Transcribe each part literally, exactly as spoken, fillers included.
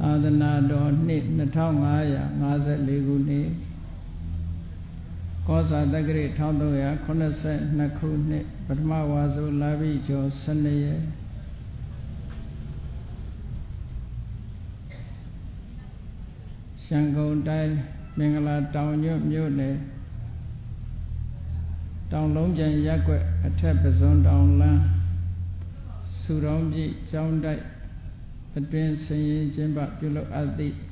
သာသနာတော်နှစ်နှစ်ထောင်ငါးရာငါးဆယ်လေးခုနှစ်ကောဇာတက္ကရာတစ်ထောင်သုံးရာခုနှစ်ဆယ်နှစ်ခုနှစ်ပထမဝါဆိုလာပြီကျော်ဆယ်နှစ်ရက်ရန်ကုန်တိုင်းမင်္ဂလာတောင်ညွတ်မြို့နယ်တောင်လုံးကျန်ရပ်ကွက်အထက်ပဇွန်တောင်လမ်းစုတော်ပြည့်ကျောင်းတိုက်အတွင်ဆင်းရင်ကျင်းပပြုလုပ်အပ်သည့်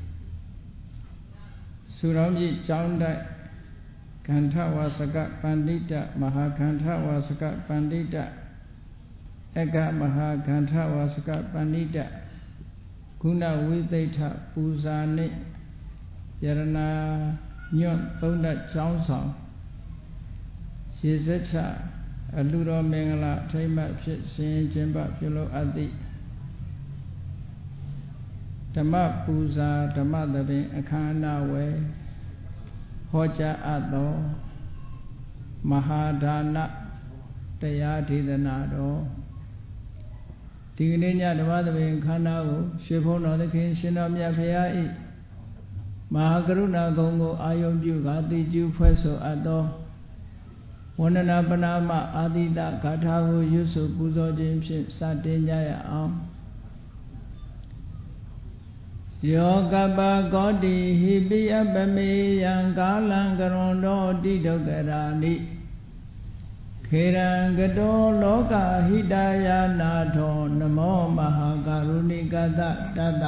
စုတော်ပြည့်ကျောင်းတိုက်ကန္ထဝါစကပန္တိတမဟာကန္ထဝါစကပန္တိတအကမဟာကန္ထဝါစကပန္တိတဂုဏဝိသိဋ္ဌပူဇာနှင့်ယရနာညွန့်သုံးဓာတ်ကျောင်းဆောင်ရေစက်ချအလှတော်မင်္ဂလာထိမ့်မှတ်ဖြစ်စဉ်ကျင်းပပြုလုပ်အပ်သည့်ဓမ္မပူဇာဓမ္မသဘင်အခမ်းအနားဝယ်ဟောကြားအပ်သောမဟာဒါနတရားဒေသနာတော်ဒီကနေ့ညဓမ္မသဘင်အခမ်းအနားကိုရွှေဘုန်းတော်သခင်ရှင်တော်မြတ်ဖရာ၏မဟာကရုဏာဂုဏ်ကိုအာယုံပြုကာတိကျူဖွဲ့ဆိုအပ်သောဝန္ဒနာပနာမအာတိတဂါထာကိုရွတ်ဆိုပူဇော်ခြင်းဖြင့်စတင်ကြရအောင်ယောကပကောတိဟိပိအပမေယံကာလံကရွန်တောတိဒုက္ခရာနိခေရံကတောလောကဟိတယာနာထောနမောမဟာကရုဏိကတတတ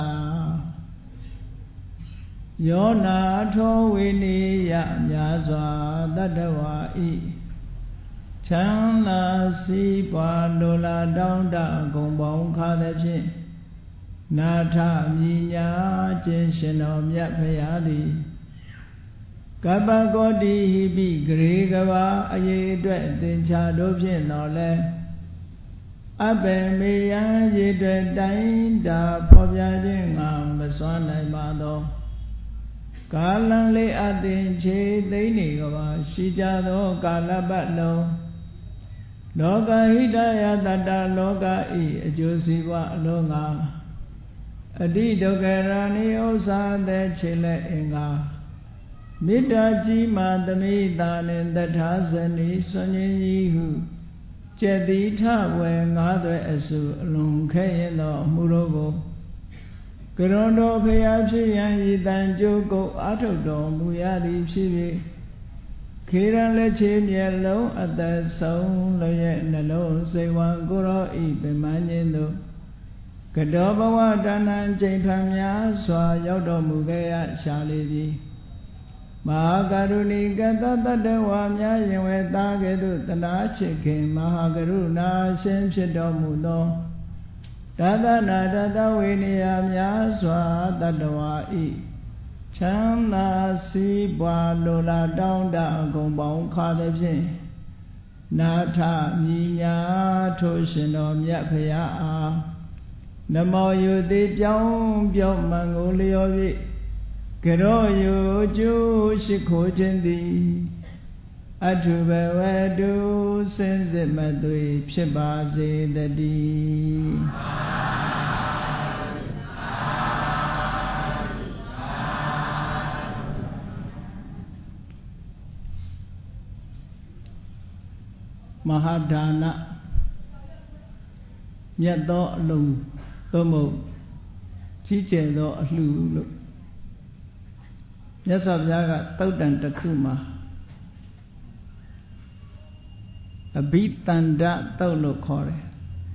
ယောနာထောဝိနိယမြာစွာတတဝါဤချမ်းသာစီးပွားလိုလားတောင်းတဂုံပေါင်းခါသည်ဖြင့်နာထမြညာခြင်းရှင်တော်မြတ်ဖရာသည်ကပ္ပကောတိဟိပိဂရေကဘာအရေးအတွက်သင်္ချာတို့ဖြင့်တော်လဲအဘေမေယံရေအတွက်တိုင်းတာဖော်ပြခြင်းငါမစွမ်းနိုင်ပါသောကာလံလေးအသင်ခြေသိမ့်နေကဘာရှိကြသောကာလပတ်လုံးလောကဟိတယတတလောကဤအကျိုးစီးပွားအလုံးငါအတိဒုက္ခရာနိဥ္စာတဲ့ခြေလက်အင်္ဂါမေတ္တာကြီးမှသမိတာနှင့်တထာဇနီဆွန်ရင်ကြီးဟုကျက်တိထဝယ်ငါးသွဲအစုအလွန်ခဲရင်သောအမှုတို့ကိုကရွန်တော်ဖရာဖြစ်ရန်ဤတန်ကြိုးကိုအာထုတ်တော်မူရသည်ဖြစ်၍ခေရန်လက်ချေမျက်လုံးအသက်ဆုံးလျက်နှလုံးစိတ်ဝံကိုရောဤပင်မခြင်းသို့ကတောဘဝဒါနံကျိန်ဖန်များစွာရောက်တော်မူခဲ့ရရှာလေသည်မဟာကရုဏီကတတတဝါများရင်ဝဲသားကဲ့သို့တနာချစ်ခင်မဟာကရုဏာရှင်ဖြစ်တော်မူသောတသနာတတဝိနည်းများစွာတတဝါဤချမ်းသာစီးပွားလိုလားတောင်းတအကုန်ပေါင်းခါသည်ဖြင့်နာထမြညာထိုရှင်တော်မြတ်ဖရာအားနမောယုတိပြောင်းပြောင်းမှန်ကိုလျော်၍ကရောယုကျိုးရှိခိုးခြင်းသည်အထုဘဝတုစင်စစ်မသွေဖြစ်ပါစေတည်းမဟာဒါနမြတ်သောအလုံးသို့မဟုတ်ကြီးကျယ်သောအလှလို့မြတ်စွာဘုရားကသုတ်တန်တစ်ခုမှာအဘိတန္ဒသုတ်လို့ခေါ်တယ်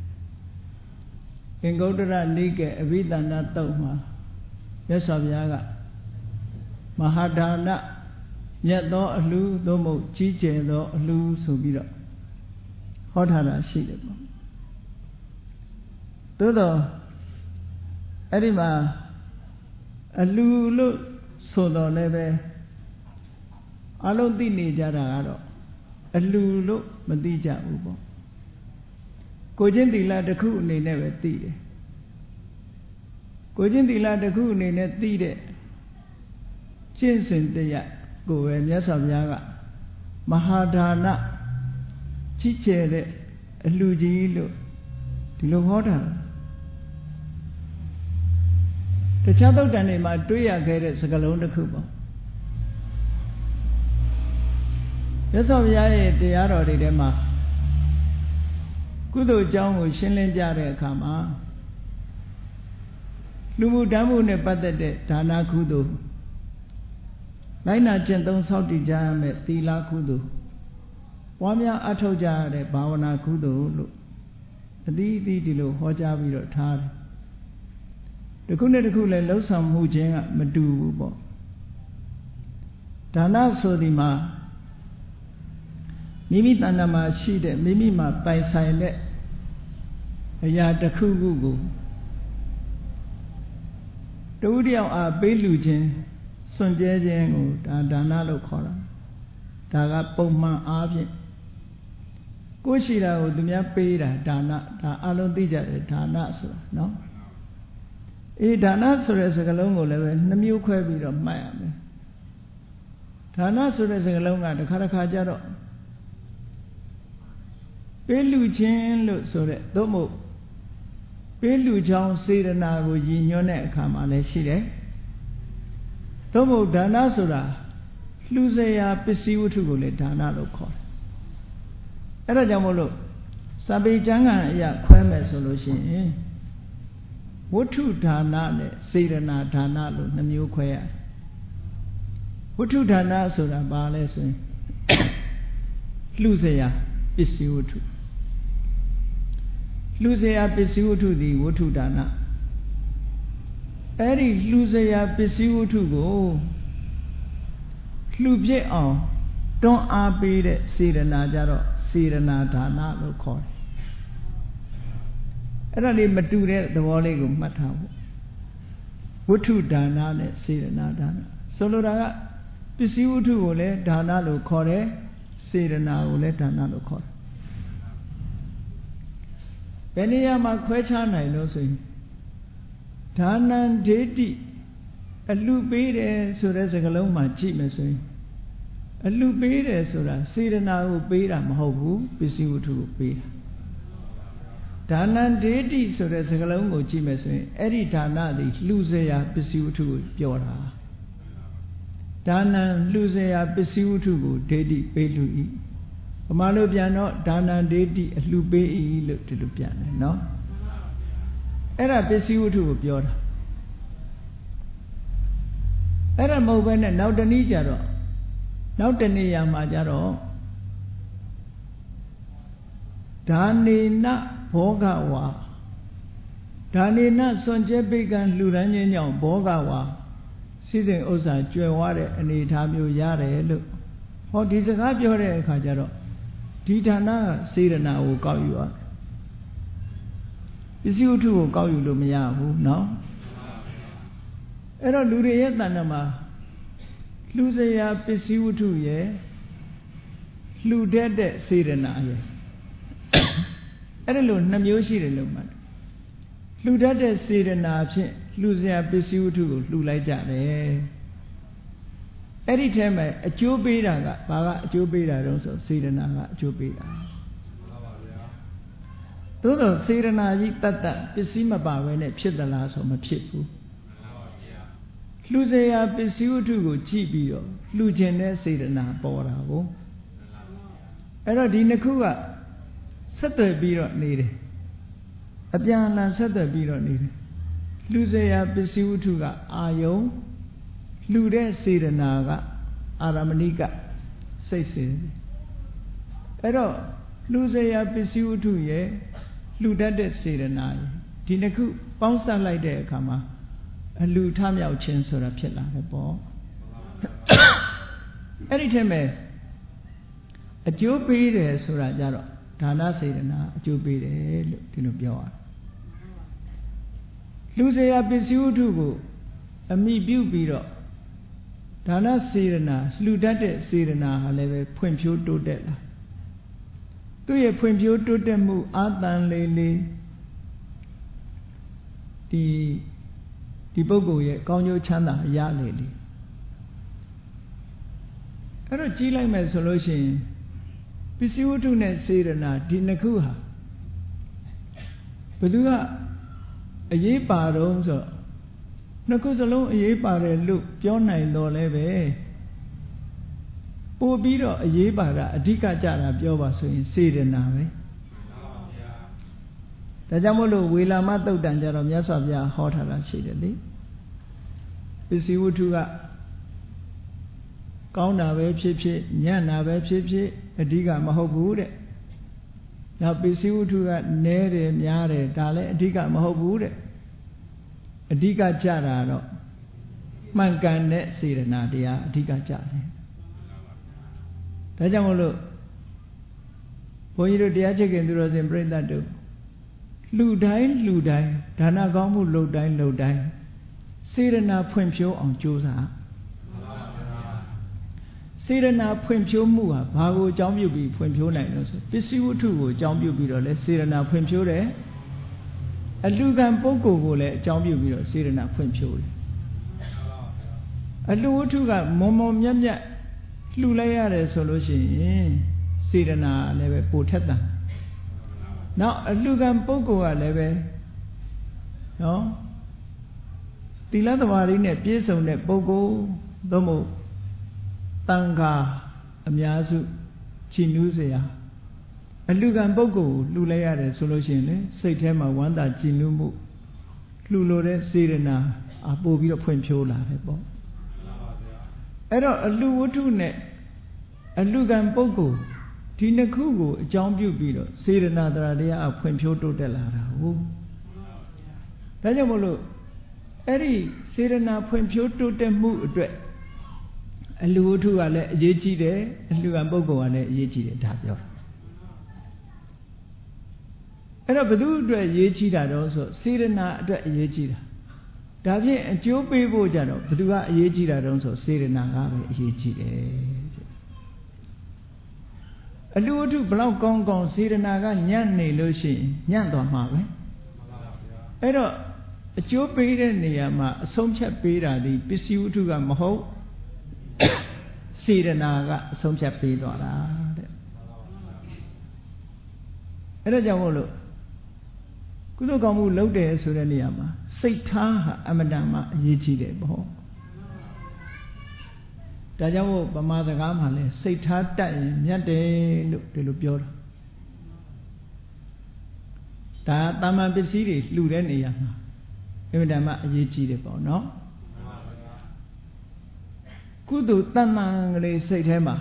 အင်္ဂုတ္တရနိကေအဘိတန္ဒသုတ်မှာမြတ်စွာဘုရားကမဟာဒါနမြတ်သောအလှသို့မဟုတ်ကြီးကျယ်သောအလှဆိုပြီးတော့ဟောထားတာရှိတယ်ပေါ့သို့တော့အဲ့ဒီမှာအလှလို့ဆိုတော့လည်းပဲအလုံးသိနေကြတာကတော့အလှလို့မသိကြဘူးပေါ့ကိုချင်းသီလတစ်ခုအနေနဲ့ပဲသိတယ်ကိုချင်းသီလတစ်ခုအနေနဲ့သိတဲ့ကျင့်စဉ်တရားကိုပဲမြတ်စွာဘုရားကမဟာဒါနကြီးကျယ်တဲ့အလှကြီးလို့ဒီလိုဟောတာတခြားသုတ်တန်တွေမှာတွေ့ရခဲ့တဲ့စကားလုံးတစ်ခုပေါ့မြတ်စွာဘုရားရဲ့တရားတော်တွေထဲမှာကုသိုလ်အကြောင်းကိုရှင်းလင်းပြတဲ့အခါမှာလူမှုတမ်းမှုနဲ့ပတ်သက်တဲ့ဒါနကုသိုလ်လိုက်နာကျင့်သုံးဆောက်တည်ကြရမယ့်သီလကုသိုလ်ပွားများအထောက်ကြရတဲ့ဘာဝနာကုသိုလ်လို့အသီးအသီးဒီလိုဟောကြားပြီးတော့ထားတယ်တစ်ခုနဲ့တစ်ခုလည်းလှုပ်ဆောင်မှုချင်းကမတူဘူးပေါ့ဒါနဆိုဒီမှာမိမိတဏ္ဍာမှာရှိတဲ့မိမိမှာပိုင်ဆိုင်တဲ့အရာတစ်ခုခုကိုတူတယောက်အားပေးလူခြင်းစွန့်ကြဲခြင်းကိုဒါဒါနလို့ခေါ်တာဒါကပုံမှန်အားဖြင့်ကိုယ်ရှိတာကိုသူများပေးတာဒါနဒါအလုံးသိကြတယ်ဒါနဆိုတာနော်အေးဒါနဆိုတဲ့စကားလုံးကိုလည်းပဲနှမျိုးခွဲပြီးတော့မှတ်ရမယ်ဒါနဆိုတဲ့စကားလုံးကတစ်ခါတစ်ခါကျတော့ပေးလူခြင်းလို့ဆိုတဲ့သို့မဟုတ်ပေးလူချောင်းစေတနာကိုရည်ညွှန်းတဲ့အခါမှာလည်းရှိတယ်သို့မဟုတ်ဒါနဆိုတာလှူစရာပစ္စည်းဝတ္ထုကိုလည်းဒါနလို့ခေါ်တယ်အဲ့ဒါကြောင့်မို့လို့စာပေကျမ်းဂန်အရာခွဲမယ်ဆိုလို့ရှိရင်ဝတ္ထုဒါနနဲ့စေတနာဒါနလို့နှမျိုးခွဲရတယ်ဝတ္ထုဒါနဆိုတာဘာလဲဆိုရင်လှူစရာပစ္စည်းဝတ္ထုလှူစရာပစ္စည်းဝတ္ထုသည်ဝတ္ထုဒါနအဲ့ဒီလှူစရာပစ္စည်းဝတ္ထုကိုလှူပြည့်အောင်တွန်းအားပေးတဲ့စေတနာကြတော့စေတနာဒါနလို့ခေါ်တယ်အဲ့ဒါလေးမတူတဲ့သဘောလေးကိုမှတ်ထားဖို့ဝတ္ထုဒါနနဲ့စေတနာဒါနဆိုလိုတာကပစ္စည်းဝတ္ထုကိုလည်းဒါနလို့ခေါ်တယ်စေတနာကိုလည်းဒါနလို့ခေါ်တယ်ဘယ်နေရာမှာခွဲခြားနိုင်လို့ဆိုရင်ဒါနံဒေတိအလှပေးတယ်ဆိုတဲ့စကားလုံးမှာကြည့်မယ်ဆိုရင်အလှပေးတယ်ဆိုတာစေတနာကိုပေးတာမဟုတ်ဘူးပစ္စည်းဝတ္ထုကိုပေးတာဒါနံဒေတိဆိုတဲ့စကားလုံးကိုကြည့်မယ်ဆိုရင်အဲ့ဒီဒါနသည်လှူစရာပစ္စည်းဝတ္ထုကိုပြောတာဒါနံလှူစရာပစ္စည်းဝတ္ထုကိုဒေတိပေးလူ၏ဗမာလိုပြန်တော့ဒါနံဒေတိအလှပေး၏လို့ဒီလိုပြန်တယ်နော်အဲ့ဒါပစ္စည်းဝတ္ထုကိုပြောတာအဲ့ဒါမဟုတ်ဘဲနဲ့နောက်တနည်းကြတော့နောက်တနေရာမှာကြတော့ဒါနေနဘောဂဝါဒါနေနစွန့်ကြဲပိကံလှူဒန်းခြင်းကြောင့်ဘောဂဝါစိစိမ်ဥစ္စာကျွယ်ဝတဲ့အနေအထားမျိုးရတယ်လို့ဟောဒီစကားပြောတဲ့အခါကျတော့ဒီဌာနကစေတနာကိုကောက်ယူရပစ္စည်းဝတ္ထုကိုကောက်ယူလို့မရဘူးเนาะအဲ့တော့လူတွေရဲ့တဏ္ဍာမှာလှူစရာပစ္စည်းဝတ္ထုရဲ့လှူတတ်တဲ့စေတနာရဲ့အဲ့ဒါလို့နှမျိုးရှိတယ်လို့မှတ်လှူတတ်တဲ့စေတနာဖြင့်လှူစရာပစ္စည်းဝတ္ထုကိုလှူလိုက်ကြတယ်အဲ့ဒီထဲမှာအကျိုးပေးတာကဘာကအကျိုးပေးတာတုံးဆိုစေတနာကအကျိုးပေးတာမှန်ပါဗျာသို့တော့စေတနာကြီးတတ်တတ်ပစ္စည်းမပါဘဲနဲ့ဖြစ်သလားဆိုမဖြစ်ဘူးလှူစရာပစ္စည်းဝတ္ထုကိုကြည့်ပြီးတော့လှူခြင်းတဲ့စေတနာပေါ်တာကိုအဲ့တော့ဒီနှစ်ခုကဆက်သွယ်ပြီးတော့နေတယ်အပြန်အလှန်ဆက်သွယ်ပြီးတော့နေတယ်လှူစရာပစ္စည်းဝတ္ထုကအာယုံလှူတဲ့စေတနာကအာရမဏိကစိတ်စေအဲ့တော့လှူစရာပစ္စည်းဝတ္ထုရဲ့လှူတတ်တဲ့စေတနာဒီနှစ်ခုပေါင်းစပ်လိုက်တဲ့အခါမှာအလှထမြောက်ခြင်းဆိုတာဖြစ်လာတယ်ပေါ့အဲ့ဒီထဲမှာအကျိုးပေးတယ်ဆိုတာကြတော့ဒါနစေတနာအကျိုးပေးတယ်လို့ဒီလိုပြောရတယ်လှူစရာပစ္စည်းဝတ္ထုကိုအမိပြုပြီးတော့ဒါနစေတနာလှူတတ်တဲ့စေတနာဟာလည်းပဲဖွံ့ဖြိုးတိုးတက်လာသူ့ရဲ့ဖွံ့ဖြိုးတိုးတက်မှုအာတန်လေးလေးဒီဒီပုဂ္ဂိုလ်ရဲ့ကောင်းကျိုးချမ်းသာရလေလေအဲ့တော့ကြီးလိုက်မယ်ဆိုလို့ရှိရင်ပစ္စည်းဝတ္ထုနဲ့စေတနာဒီနှစ်ခုဟာဘယ်သူကအရေးပါတော့ဆိုနှစ်ခုစလုံးအရေးပါတယ်လို့ပြောနိုင်တော့လဲပဲပို့ပြီးတော့အရေးပါတာအဓိကကြတာပြောပါဆိုရင်စေတနာပဲဒါကြောင့်မို့လို့ဝေလာမသုတ်တံကြတော့မြတ်စွာဘုရားဟောထားတာရှိတယ်လေပစ္စည်းဝတ္ထုကကောင်းတာပဲဖြစ်ဖြစ်ညံ့တာပဲဖြစ်ဖြစ်အဓိကမဟုတ်ဘူးတဲ့နောက်ပစ္စည်းဝတ္ထုကနည်းတယ်များတယ်ဒါလည်းအဓိကမဟုတ်ဘူးတဲ့အဓိကကြတာတော့မှန်ကန်တဲ့စေတနာတရားအဓိကကြတယ်ဒါကြောင့်မို့လို့ဘုန်းကြီးတို့တရားချစ်ခင်သူတော်စင်ပြိဿတ်တို့လူတိုင်းလူတိုင်းဒါနကောင်းမှုလုပ်တိုင်းလုပ်တိုင်းစေတနာဖွံ့ဖြိုးအောင်ကြိုးစားစေတနာဖွံ့ဖြိုးမှုဟာဘာကိုအကြောင်းပြုပြီးဖွံ့ဖြိုးနိုင်လို့ဆိုပစ္စည်းဝတ္ထုကိုအကြောင်းပြုပြီးတော့လဲစေတနာဖွံ့ဖြိုးတယ်အလှူခံပုဂ္ဂိုလ်ကိုလည်းအကြောင်းပြုပြီးတော့စေတနာဖွံ့ဖြိုးတယ်အလှူဝတ္ထုကမွန်မွန်မြတ်မြတ်လှူလိုက်ရတယ်ဆိုလို့ရှိရင်စေတနာလည်းပဲပိုထက်သန်နောက်အလှူခံပုဂ္ဂိုလ်ကလည်းပဲနော်သီလသမာဓိနဲ့ပြည့်စုံတဲ့ပုဂ္ဂိုလ်သို့မဟုတ်တန်ခါအများစုချီးနူးစရာအလှူခံပုဂ္ဂိုလ်ကိုလှူလိုက်ရတယ်ဆိုလို့ရှိရင်လေစိတ်ထဲမှာဝမ်းသာကြည်နူးမှုလှူလို့တဲ့စေတနာအပို့ပြီးတော့ဖွံ့ဖြိုးလာတယ်ပေါ့အဲ့တော့အလှူဝတ္ထုနဲ့အလှူခံပုဂ္ဂိုလ်ဒီနှစ်ခုကိုအကြောင်းပြုပြီးတော့စေတနာတရားတရားဖွံ့ဖြိုးတိုးတက်လာတာဟုတ်ဒါကြောင့်မို့လို့အဲ့ဒီစေတနာဖွံ့ဖြိုးတိုးတက်မှုအတွက်အလှူဝတ္ထုကလည်းအရေးကြီးတယ်အလှူခံပုဂ္ဂိုလ်ကလည်းအရေးကြီးတယ်ဒါပြောတာအဲ့တော့ဘယ်သူအတွက်အရေးကြီးတာတော့ဆိုစေတနာအတွက်အရေးကြီးတာဒါဖြင့်အကျိုးပေးဖို့ကြတော့ဘယ်သူကအရေးကြီးတာတော့ဆိုစေတနာကပဲအရေးကြီးတယ်အလှူဝတ္ထုဘလောက်ကောင်းကောင်းစေတနာကညံ့နေလို့ရှိရင်ညံ့သွားမှာပဲအဲ့တော့အကျိုးပေးတဲ့နေရာမှာအဆုံးဖြတ်ပေးတာဒီပစ္စည်းဝတ္ထုကမဟုတ်စေတနာကအဆုံးဖြတ်ပေးသွားတာတဲ့အဲ့ဒါကြောင့်မို့လို့ကုသိုလ်ကောင်းမှုလုပ်တယ်ဆိုတဲ့နေရာမှာစိတ်ထားဟာအမတန်မှအရေးကြီးတယ်ပေါ့ဒါကြောင့်မို့ဗမာစကားမှာလဲစိတ်ထားတတ်ရင်မြတ်တယ်လို့ဒီလိုပြောတာဒါတာမန်ပစ္စည်းတွေလှူတဲ့နေရာမှာအမတန်မှအရေးကြီးတယ်ပေါ့နော်ကုသိုလ်တန်တန်ကလေးစိတ်ထဲမှာ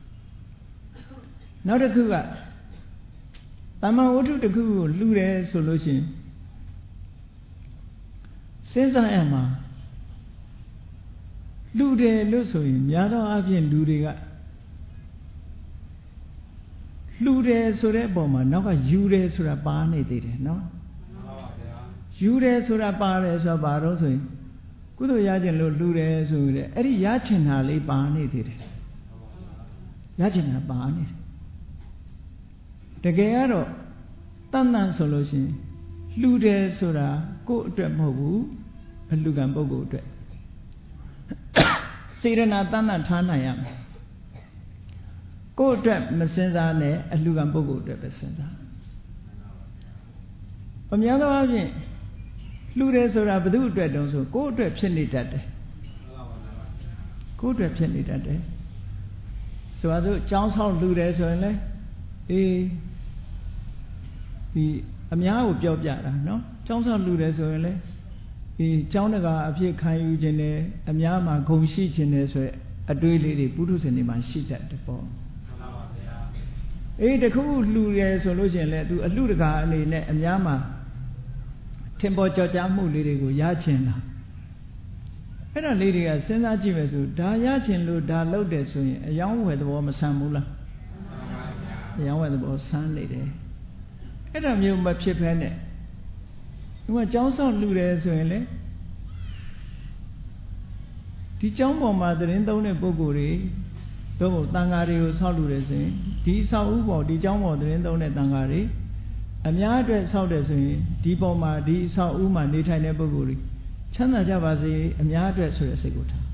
နောက်တစ်ခုကတမန်ဝတ္ထုတစ်ခုကိုလှူတယ်ဆိုလို့ရှိရင်စဉ်းစားရမှာလှူတယ်လို့ဆိုရင်များသောအားဖြင့်လူတွေကလှူတယ်ဆိုတဲ့အပေါ်မှာနောက်ကယူတယ်ဆိုတာပါနေသေးတယ်နော်ယူတယ်ဆိုတာပါတယ်ဆိုတာဘာလို့ဆိုရင်ကုသိုလ်ရခြင်းလို့လှူတယ်ဆိုရတဲ့အဲ့ဒီရခြင်းတာလေးပါနေသေးတယ်ရခြင်းတာပါနေတယ်တကယ်ကတော့တန်တန်ဆိုလို့ရှိရင်လှူတယ်ဆိုတာကိုယ့်အတွက်မဟုတ်ဘူးအလှူခံပုဂ္ဂိုလ်အတွက်စေတနာတန်တန်ထားနိုင်ရမယ်ကိုယ့်အတွက်မစင်စားနဲ့အလှူခံပုဂ္ဂိုလ်အတွက်ပဲစဉ်းစားအများသောအားဖြင့်လှူတယ်ဆိုတာဘယ်သူအတွက်တုံးဆိုကိုယ့်အတွက်ဖြစ်နေတတ်တယ်ကိုယ့်အတွက်ဖြစ်နေတတ်တယ်ဆိုပါစို့ကျောင်းဆောင်လှူတယ်ဆိုရင်လေအေးဒီအများကိုပြောပြတာနော်ကျောင်းဆောင်လှူတယ်ဆိုရင်လေဒီကျောင်းတကာအဖြစ်ခံယူခြင်းနဲ့အများမှာဂုဏ်ရှိခြင်းနဲ့ဆိုရအတွေးလေးတွေပုထုဇဉ်တွေမှာရှိတတ်တယ်ပေါ့အေးတခုလှူတယ်ဆိုလို့ရှိရင်လေသူအလှူတကာအနေနဲ့အများမှာထင်ပေါ်ကြော်ကြားမှုလေးတွေကိုရချင်တာအဲ့ဒါလေးတွေကစဉ်းစားကြည့်မယ်ဆိုဒါရချင်လို့ဒါလုပ်တယ်ဆိုရင်အယောင်းဝယ်သဘောမဆန်ဘူးလားအယောင်းဝယ်သဘောဆန်းနေတယ်အဲ့ဒါမျိုးမဖြစ်ဖဲနဲ့ဒီမှာကျောင်းဆောင်လှူတယ်ဆိုရင်လေဒီကျောင်းပေါ်မှာသတင်းသုံးတဲ့ပုဂ္ဂိုလ်တွေတို့ကိုတန်ဃာတွေကိုဆောက်လှူတယ်ဆိုရင်ဒီဆောက်ဥပေါ်ဒီကျောင်းပေါ်သတင်းသုံးတဲ့တန်ဃာတွေအများအတွက်ဆောက်တယ်ဆိုရင်ဒီပေါ်မှာဒီဆောက်ဥမှာနေထိုင်တဲ့ပုဂ္ဂိုလ်တွေချမ်းသာကြပါစေအများအတွက်ဆိုတဲ့စိတ်ကိုထား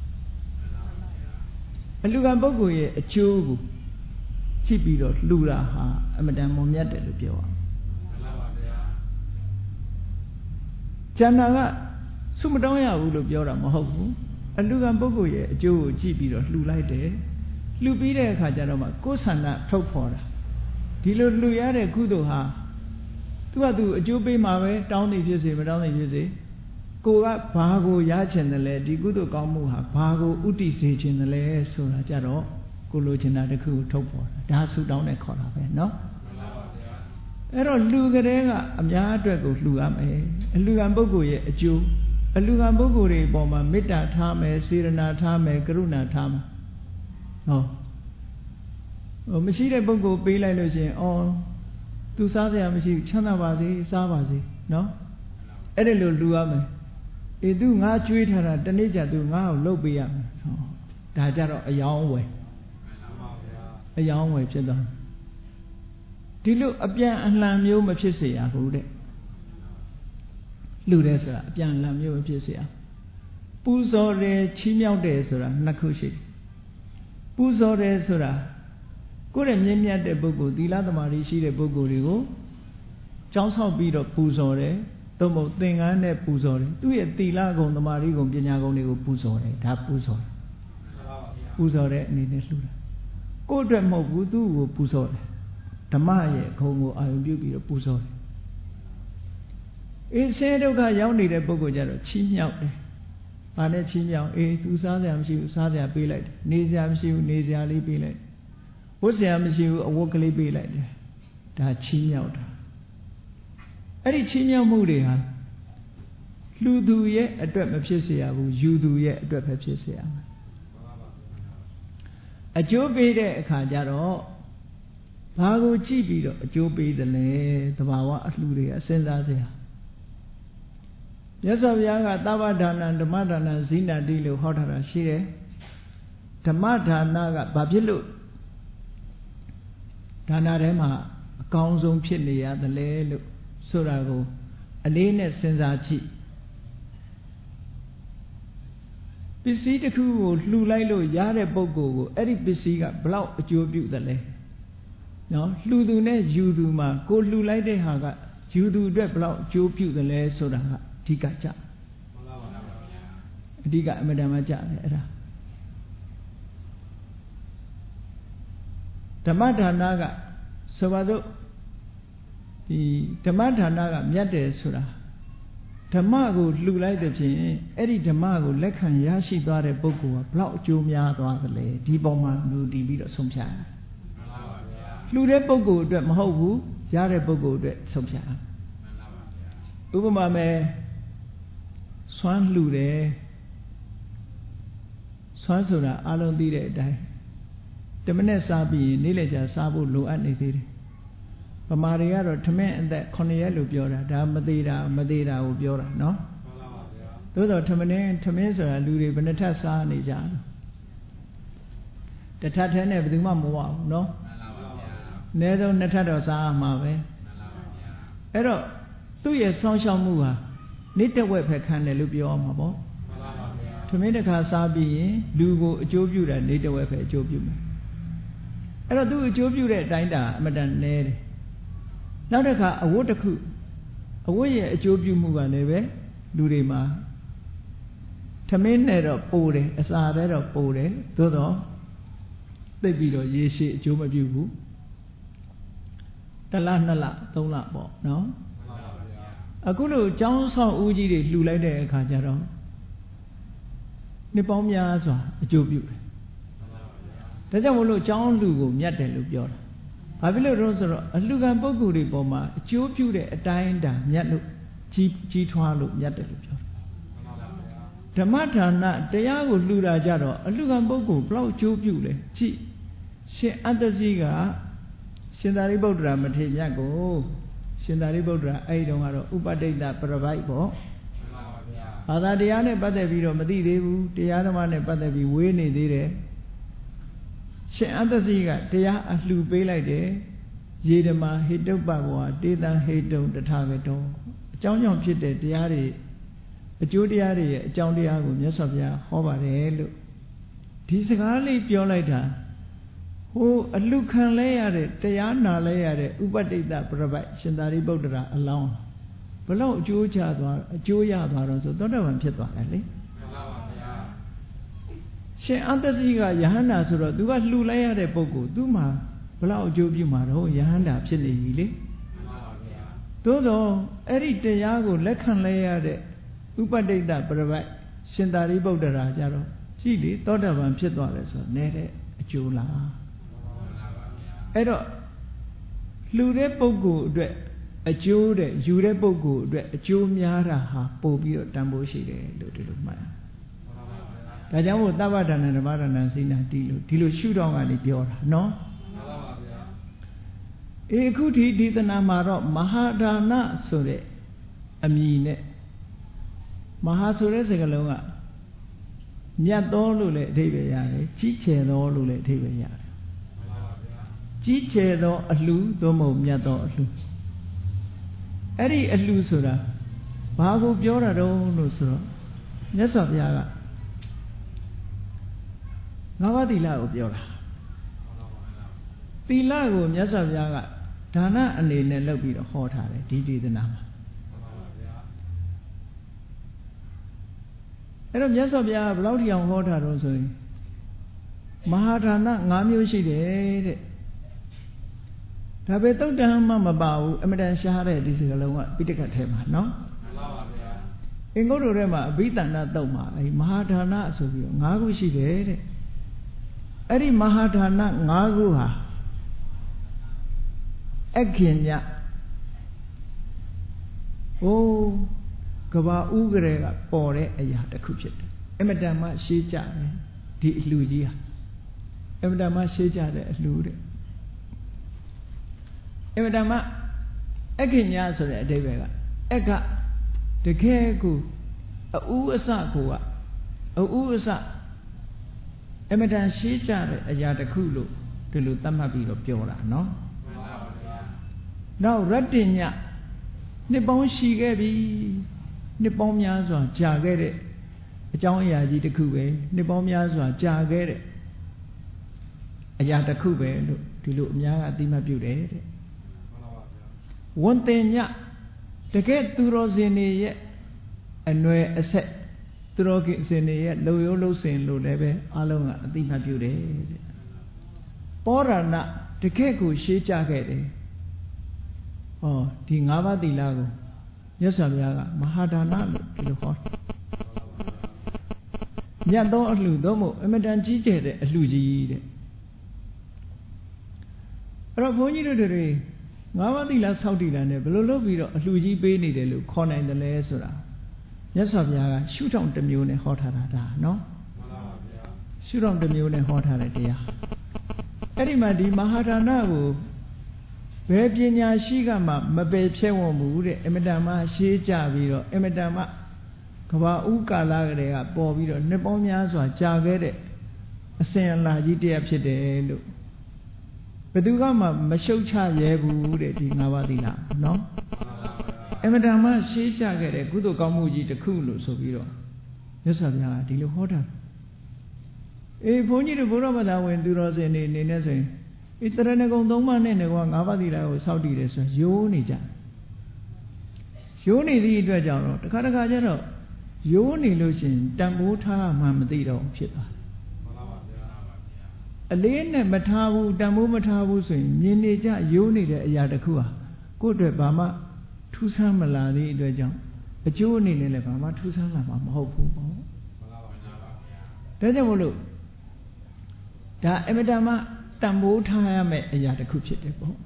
အလှူခံပုဂ္ဂိုလ်ရဲ့အကျိုးကိုကြည့်ပြီးတော့လှူတာဟာအမတန်မွန်မြတ်တယ်လို့ပြောရအောင်ကျန်တာကဆုမတောင်းရဘူးလို့ပြောတာမဟုတ်ဘူးအလူကံပုဂ္ဂိုလ်ရဲ့အကျိုးကိုကြည့်ပြီးတော့လှူလိုက်တယ်လှူပြီးတဲ့အခါကျတော့မှကိုယ်ဆန္ဒထုတ်ဖော်တာဒီလိုလှူရတဲ့ကုသိုလ်ဟာသူကသူအကျိုးပေးမှာပဲတောင်းနေဖြစ်စေမတောင်းနေဖြစ်စေကိုကဘာကိုရချင်တယ်လဲဒီကုသိုလ်ကောင်းမှုဟာဘာကိုဥတည်စေချင်တယ်လဲဆိုတာကြတော့ကိုလိုချင်တာတစ်ခုကိုထုတ်ဖော်တာဒါဆုတောင်းတဲ့ခေါ်တာပဲเนาะအဲ့တော့လှူကလေးကအများအတွက်ကိုလှူရမယ်အလှူကံပုဂ္ဂိုလ်ရဲ့အကျိုးအလှူကံပုဂ္ဂိုလ်တွေအပေါ်မှာမေတ္တာထားမယ်စေရနာထားမယ်ကရုဏာထားမယ်ဟောဟိုမရှိတဲ့ပုဂ္ဂိုလ်ပေးလိုက်လို့ရှိရင်အော်သူစားစရာမရှိချမ်းသာပါစေစားပါစေเนาะအဲ့ဒီလိုလှူရမယ်အေးသူငါကျွေးထားတာတနေ့ကျသူငါ့ကိုလုပ်ပေးရမယ်ဟောဒါကြတော့အယောင်းဝယ်အယောင်းဝယ်ဖြစ်သွားဒီလိုအပြန်အလှန်မျိုးမဖြစ်စေရဘူးတဲ့လှူတယ်ဆိုတာအပြန်အလှန်မျိုးမဖြစ်စေရပူဇော်တယ်ချီးမြှောက်တယ်ဆိုတာနှစ်ခုရှိတယ်ပူဇော်တယ်ဆိုတာကိုယ့်ရဲ့မြင့်မြတ်တဲ့ပုဂ္ဂိုလ်သီလသမာဓိရှိတဲ့ပုဂ္ဂိုလ်တွေကိုကြောင်းဆောက်ပြီးတော့ပူဇော်တယ်သို့မဟုတ်သင်္ကန်းနဲ့ပူဇော်တယ်သူ့ရဲ့သီလဂုဏ်သမာဓိဂုဏ်ပညာဂုဏ်တွေကိုပူဇော်တယ်ဒါပူဇော်တယ်ပူဇော်တဲ့အနေနဲ့လှူတာကိုယ့်အတွက်မဟုတ်ဘူးသူ့ကိုပူဇော်တယ်ဓမ္မရဲ့ဂုဏ်ကိုအာရုံပြုပြီးတော့ပူဇော်တယ်အေးဆင်းရဲဒုက္ခရောက်နေတဲ့ပုဂ္ဂိုလ်ကြတော့ချီးမြှောက်တယ်။ဘာနဲ့ချီးမြှောက်အေးသူစားစရာမရှိဘူးစားစရာပေးလိုက်တယ်။နေစရာမရှိဘူးနေစရာလေးပေးလိုက်။ဝတ်စရာမရှိဘူးအဝတ်ကလေးပေးလိုက်တယ်။ဒါချီးမြှောက်တာ။အဲ့ဒီချီးမြှောက်မှုတွေဟာလူသူရဲ့အတွက်မဖြစ်စေရဘူးယူသူရဲ့အတွက်ပဲဖြစ်စေရမယ်။အကျိုးပေးတဲ့အခါကျတော့ဘာကိုကြည့်ပြီးတော့အကျိုးပေးတယ်လဲသဘာဝအလှူတွေအစဉ်းစားစရာမြတ်စွာဘုရားကသဗ္ဗဒါနံဓမ္မဒါနံဇိနာတိလို့ဟောထားတာရှိတယ်ဓမ္မဒါနကဘာဖြစ်လို့ဒါနထဲမှာအကောင်းဆုံးဖြစ်နေရတယ်လဲလို့ဆိုတာကိုအလေးနဲ့စဉ်းစားကြည့်ပစ္စည်းတစ်ခုကိုလှူလိုက်လို့ရတဲ့ပုဂ္ဂိုလ်ကိုအဲ့ဒီပစ္စည်းကဘလောက်အကျိုးပြုတယ်လဲနော်လှူသူနဲ့ယူသူမှာကိုလှူလိုက်တဲ့ဟာကယူသူအတွက်ဘလောက်အကျိုးပြုတယ်လဲဆိုတာကအဓိကကြအဓိကအမှန်တမ်းကြတယ်အဲ့ဒါဓမ္မဒါနကဆိုပါစို့ဒီဓမ္မဒါနကမြတ်တယ်ဆိုတာဓမ္မကိုလှူလိုက်တဲ့ဖြင့်အဲ့ဒီဓမ္မကိုလက်ခံရရှိသွားတဲ့ပုဂ္ဂိုလ်ကဘလောက်အကျိုးများသွားသလဲဒီပုံမှာလူတည်ပြီးတော့ဆုံးဖြတ်ရတယ်လှူတဲ့ပုဂ္ဂိုလ်အတွက်မဟုတ်ဘူးရတဲ့ပုဂ္ဂိုလ်အတွက်ဆုံးဖြတ်ဥပမာမဲ့ဆွမ်းလှူတယ်ဆွမ်းဆိုတာအလုံးသိတဲ့အတိုင်းတမနဲ့စားပြီးရင်နေ့လည်ကျစားဖို့လိုအပ်နေသေးတယ်ဗမာတွေကတော့ထမင်းအသက်ခုနှစ်ရက်လို့ပြောတာဒါမသေးတာမသေးတာကိုပြောတာနော်သို့တော့ထမင်းထမင်းဆိုတာလူတွေဘယ်နှထပ်စားနေကြတထပ်ထဲနဲ့ဘယ်သူမှမဝဘူးနော်အနည်းဆုံးနှစ်ထပ်တော့စားမှာပဲအဲ့တော့သူ့ရဲ့စောင့်ရှောက်မှုဟာနေ့တစ်ဝက်ပဲခံတယ်လို့ပြောရမှာပေါ့ထမင်းတစ်ခါစားပြီးရင်လူကိုအကျိုးပြုတာနေ့တစ်ဝက်ပဲအကျိုးပြုမယ်အဲ့တော့သူ့အကျိုးပြုတဲ့အတိုင်းတာအမတန်နည်းတယ်နောက်တစ်ခါအဝတ်တစ်ခုအဝတ်ရဲ့အကျိုးပြုမှုကလည်းပဲလူတွေမှာထမင်းနဲ့တော့ပိုတယ်အစာနဲ့တော့ပိုတယ်သို့တော့သိပြီးတော့ရေရှည်အကျိုးမပြုဘူးတစ်လနှစ်လသုံးလပေါ့နော်အခုလိုကျောင်းဆောင်ဦးကြီးတွေလှူလိုက်တဲ့အခါကျတော့နှစ်ပေါင်းများစွာအကျိုးပြုတယ်ဒါကြောင့်မလို့ကျောင်းလူကိုမြတ်တယ်လို့ပြောတာဘာဖြစ်လို့တော့ဆိုတော့အလှူခံပုဂ္ဂိုလ်တွေပေါ်မှာအကျိုးပြုတဲ့အတိုင်းအတာမြတ်လို့ကြီးကြီးထွားလို့မြတ်တယ်လို့ပြောတာဓမ္မဒါနတရားကိုလှူတာကြတော့အလှူခံပုဂ္ဂိုလ်ဘလောက်အကျိုးပြုလဲကြည့်ရှင်အတ္တစီကရှင်သာရိပုတ္တရာမထေရမြတ်ကိုရှင်သာရိပုတ္တရာအဲ့ဒီတုန်းကတော့ဥပဋိတပရပိုက်ပေါ့ဘာသာတရားနဲ့ပတ်သက်ပြီးတော့မသိသေးဘူးတရားဓမ္မနဲ့ပတ်သက်ပြီးဝေးနေသေးတယ်ရှင်အတ္တစီကတရားအလှူပေးလိုက်တယ်ရေဓမ္မဟိတုပ္ပဘောတေတံဟိတုံတထာဂတောအကြောင်းကြောင့်ဖြစ်တဲ့တရားတွေအကျိုးတရားတွေရဲ့အကြောင်းတရားကိုမြတ်စွာဘုရားဟောပါတယ်လို့ဒီစကားလေးပြောလိုက်တာဟိုအလှခံလဲရတဲ့တရားနာလဲရတဲ့ဥပဋိတပရပိုက်ရှင်သာရိပုတ္တရာအလောင်းဘလောက်အကျိုးချသွားအကျိုးရသွားတော့ဆိုသောတာပန်ဖြစ်သွားတယ်လေရှင်အတ္တစီကယဟန္တာဆိုတော့သူကလှူလိုက်ရတဲ့ပုဂ္ဂိုလ်သူ့မှာဘလောက်အကျိုးပြုမှာတော့ယဟန္တာဖြစ်နေပြီလေသို့သောအဲ့ဒီတရားကိုလက်ခံလဲရတဲ့ဥပဋိတ္တပရပိုက်ရှင်သာရိပုတ္တရာကြတော့ကြည့်လေသောတာပန်ဖြစ်သွားတယ်ဆိုတော့နဲတဲ့အကျိုးလားအဲ့တော့လှူတဲ့ပုဂ္ဂိုလ်အတွက်အကျိုးတဲ့ယူတဲ့ပုဂ္ဂိုလ်အတွက်အကျိုးများတာဟာပို့ပြီးတော့တန်ဖိုးရှိတယ်လို့ဒီလိုမှတ်ရဒါကြောင့်မို့သဗ္ဗဒါနဓမ္မဒါနစိနာတိလို့ဒီလိုရှုထောင့်ကနေပြောတာနော်အေးအခုဒီဒေသနာမှာတော့မဟာဒါနဆိုတဲ့အမည်နဲ့မဟာဆိုတဲ့စကားလုံးကမြတ်သောလို့လည်းအဓိပ္ပာယ်ရတယ်ကြီးကျယ်သောလို့လည်းအဓိပ္ပာယ်ရတယ်ကြီးကျယ်သောအလှသို့မဟုတ်မြတ်သောအလှအဲ့ဒီအလှဆိုတာဘာကိုပြောတာတုံးလို့ဆိုတော့မြတ်စွာဘုရားကငါးပါးသီလကိုပြောတာသီလကိုမြတ်စွာဘုရားကဒါနအနေနဲ့လုပ်ပြီးတော့ဟောထားတယ်ဒီဒေသနာမှာအဲ့တော့မြတ်စွာဘုရားကဘယ်လောက်ထိအောင်ဟောထားတော့ဆိုရင်မဟာဒါန၅မျိုးရှိတယ်တဲ့ဒါပဲတုတ်တံမှမပါဘူးအမတန်ရှားတဲ့ဒီစကားလုံးကပိဋကတ်ထဲမှာနော်မှန်ပါပါဗျာအင်္ဂုတ္တထဲမှာအဘိဓမ္မာတုတ်မှာအဲမဟာဒါနဆိုပြီးတော့၅ခုရှိတယ်တဲ့အဲ့ဒီမဟာဒါန၅ခုဟာအခင်ညဟိုးကဘာဥကရေကပေါ်တဲ့အရာတစ်ခုဖြစ်တယ်အမတန်မှရှေးကြတယ်ဒီအလှကြီးဟာအမတန်မှရှေးကြတဲ့အလှတဲ့အမတန်မှအခင်ညဆိုတဲ့အဓိပ္ပာယ်ကအကတကယ်ကိုအဥအစကိုကအဥအစအမတန်ရှေးကြတဲ့အရာတစ်ခုလို့ဒီလိုသတ်မှတ်ပြီးတော့ပြောတာနော်နောက်ရတ္တညနှစ်ပေါင်းရှိခဲ့ပြီနှစ်ပေါင်းများစွာကြာခဲ့တဲ့အကြောင်းအရာကြီးတစ်ခုပဲနှစ်ပေါင်းများစွာကြာခဲ့တဲ့အရာတစ်ခုပဲလို့ဒီလိုအများကအသိမှတ်ပြုတယ်တဲ့ဝန်တင်ညတကယ်သူတော်စင်တွေရဲ့အနွယ်အဆက်သူတော်စင်တွေရဲ့လုံရိုးလုံစင်လို့လည်းပဲအားလုံးကအသိမှတ်ပြုတယ်တဲ့ပောရဏတကယ်ကိုရှေးကြခဲ့တယ်ဟောဒီ၅ပါးသီလကိုမြတ်စွာဘုရားကမဟာဒါနလို့ဒီလိုဟောမြတ်သောအလှသို့မဟုတ်အမတန်ကြီးကျယ်တဲ့အလှကြီးတဲ့အဲ့တော့ဘုန်းကြီးတို့တွေငါးပါးသီလစောင့်တည်တာနဲ့ဘယ်လိုလုပ်ပြီးတော့အလှကြီးပေးနေတယ်လို့ခေါ်နိုင်တယ်လဲဆိုတာမြတ်စွာဘုရားကရှုထောင့်တစ်မျိုးနဲ့ဟောထားတာဒါနော်မှန်ပါဗျာရှုထောင့်တစ်မျိုးနဲ့ဟောထားတဲ့တရားအဲ့ဒီမှာဒီမဟာဒါနကိုဘယ်ပညာရှိကမှမပယ်ဖြဲဝံ့ဘူးတဲ့အမတန်မှရှေးကြပြီးတော့အမတန်မှကဘာဥကာလကလေးကပေါ်ပြီးတော့နှစ်ပေါင်းများစွာကြာခဲ့တဲ့အစဉ်အလာကြီးတရားဖြစ်တယ်လို့ဘယ်သူကမှမရှုတ်ချရဲဘူးတဲ့ဒီ၅ပါးသီလနော်အမတန်မှရှေးကြခဲ့တဲ့ကုသိုလ်ကောင်းမှုကြီးတစ်ခုလို့ဆိုပြီးတော့မြတ်စွာဘုရားကဒီလိုဟောတာအေးဘုန်းကြီးတို့ဘုရားဘာသာဝင်သူတော်စင်နေနေနဲ့ဆိုရင်ဣတရဏဂုံသုံးပါးနဲ့ငါငါးပါးသီလကိုစောင့်တည်တယ်ဆိုရိုးနေကြရိုးနေသည့်အတွက်ကြောင့်တော့တခါတခါကျတော့ရိုးနေလို့ရှိရင်တန်ဖိုးထားမှမသိတော့ဖြစ်သွားတယ်မှန်ပါပါဗျာအလေးနဲ့မထားဘူးတန်ဖိုးမထားဘူးဆိုရင်မြင်နေကြရိုးနေတဲ့အရာတစ်ခုဟာကိုယ့်အတွက်ဘာမှထူးဆန်းမလာသည့်အတွက်ကြောင့်အကျိုးအနေနဲ့လည်းဘာမှထူးဆန်းလာမှာမဟုတ်ဘူးပေါ့မှန်ပါပါဗျာဒါကြောင့်မို့လို့ဒါအမတန်မှတန်ဖိုးထားရမယ့်အရာတစ်ခုဖြစ်တယ်ပေါ့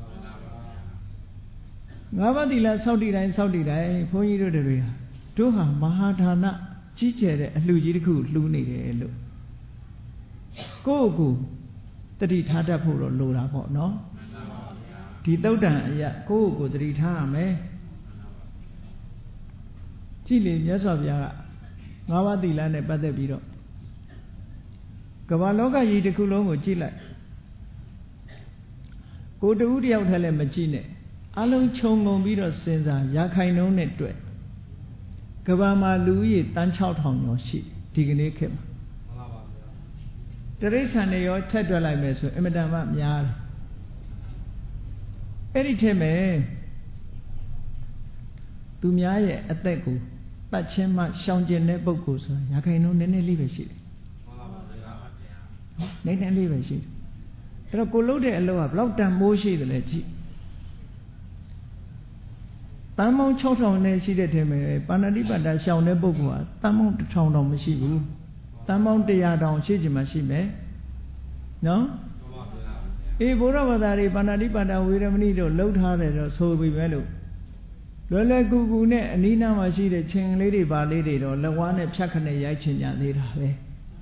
ငါးပါးသီလစောင့်တည်တိုင်းစောင့်တည်တိုင်းဘုန်းကြီးတို့တွေဟာတို့ဟာမဟာဒါနကြီးကျယ်တဲ့အလှကြီးတစ်ခုလှူနေတယ်လို့ကိုယ့်ကိုတတိထားတတ်ဖို့တော့လိုတာပေါ့နော်ဒီသုတ်တံအရာကိုယ့်ကိုတတိထားရမယ်ကြည့်လေမြတ်စွာဘုရားကငါးပါးသီလနဲ့ပတ်သက်ပြီးတော့ကမ္ဘာလောကကြီးတစ်ခုလုံးကိုကြည့်လိုက်ကိုယ်တူတယောက်ထဲလည်းမကြည့်နဲ့အလုံးခြုံငုံပြီးတော့စဉ်းစားရာခိုင်နှုန်းနဲ့တွေ့ကမ္ဘာမှာလူဦးရေတန်းခြောက်ထောင်ကျော်ရှိဒီကနေ့ခေတ်မှာမှန်ပါပါဗျာတရိစ္ဆာန်တွေရောထက်တွက်လိုက်မယ်ဆိုအင်မတန်မှများတယ်အဲ့ဒီထဲမှာသူများရဲ့အသက်ကိုတတ်ချင်းမှရှောင်ကျင်တဲ့ပုဂ္ဂိုလ်ဆိုရာခိုင်နှုန်းနည်းနည်းလေးပဲရှိတယ်နည်းနည်းလေးပဲရှိတယ်အဲ့တော့ကိုလုပ်တဲ့အလုပ်ကဘယ်လောက်တန်မိုးရှိတယ်လဲကြည့်တန်ပေါင်း၆ထောင်နဲ့ရှိတဲ့ထဲမှာပါဏာတိပါဒရှောင်တဲ့ပုဂ္ဂိုလ်ကတန်ပေါင်းတစ်ထောင်တောင်မရှိဘူးတန်ပေါင်းတရားတောင်ရှိချင်မှရှိမယ်နော်အေးဘုရားဘာသာတွေပါဏာတိပါဒဝေရမဏိတို့လှုပ်ထားတယ်တော့ဆိုပြီးပဲလို့လွယ်လွယ်ကူကူနဲ့အနီးနားမှာရှိတဲ့ခြင်လေးတွေပါလေးတွေတော့လက်ဝါးနဲ့ဖြတ်ခနဲ့ရိုက်ချင်ကြသေးတာပဲ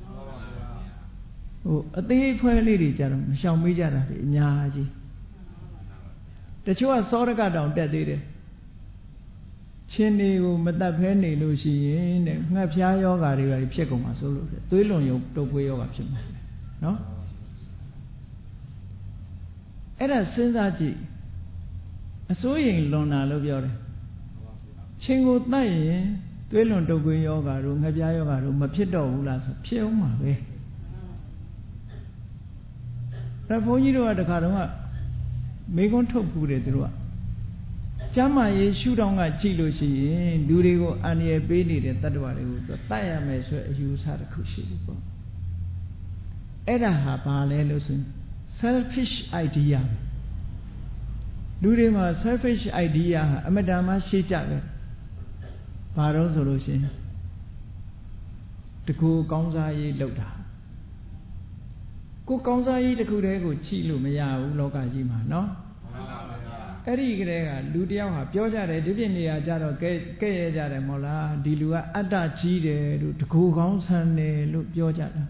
ဟိုအသေးဖွဲလေးတွေကြတော့မရှောင်မေးကြတာတွေအများကြီးတချို့ကစောရကတောင်တက်သေးတယ်ချင်းတွေကိုမတတ်ဖဲနေလို့ရှိရင်တဲ့ငှက်ဖျားယောဂါတွေပဲဖြစ်ကုန်မှာဆိုလို့သွေးလွန်ရုံတုပ်ကွေးယောဂါဖြစ်မှာနော်အဲ့ဒါစဉ်းစားကြည့်အစိုးရင်လွန်တာလို့ပြောတယ်ချင်းကိုတတ်ရင်သွေးလွန်တုပ်ကွေးယောဂါတို့ငှက်ဖျားယောဂါတို့မဖြစ်တော့ဘူးလားဆိုဖြစ်အောင်ပါပဲဒါဘုန်းကြီးတို့ကတခါတော့မေကွန်းထုတ်ပူတယ်သူတို့ကကျမ်းမာရေးရှုထောင့်ကကြည့်လို့ရှိရင်လူတွေကိုအန္တရာယ်ပေးနေတဲ့တ attva တွေကိုသူတတ်ရမယ်ဆိုအယူဆတစ်ခုရှိတယ်ပေါ့အဲ့ဒါဟာဘာလဲလို့ဆိုရင် selfish idea လူတွေမှာ selfish idea ဟာအမတန်မှရှေ့ကျတယ်ဘာလို့ဆိုလို့ရှိရင်တကူကောင်းစားရေးလုပ်တာကိုကောင်းစားရေးတစ်ခုတည်းကိုကြည့်လို့မရဘူးလောကကြီးမှာနော်အဲ့ဒီကလေးကလူတယောက်ဟာပြောကြတယ်ဒီပြင်နေရာကြတော့ကဲကဲ့ရဲ့ကြတယ်မဟုတ်လားဒီလူကအတ္တကြီးတယ်လို့တကူကောင်းဆန်းတယ်လို့ပြောကြတာ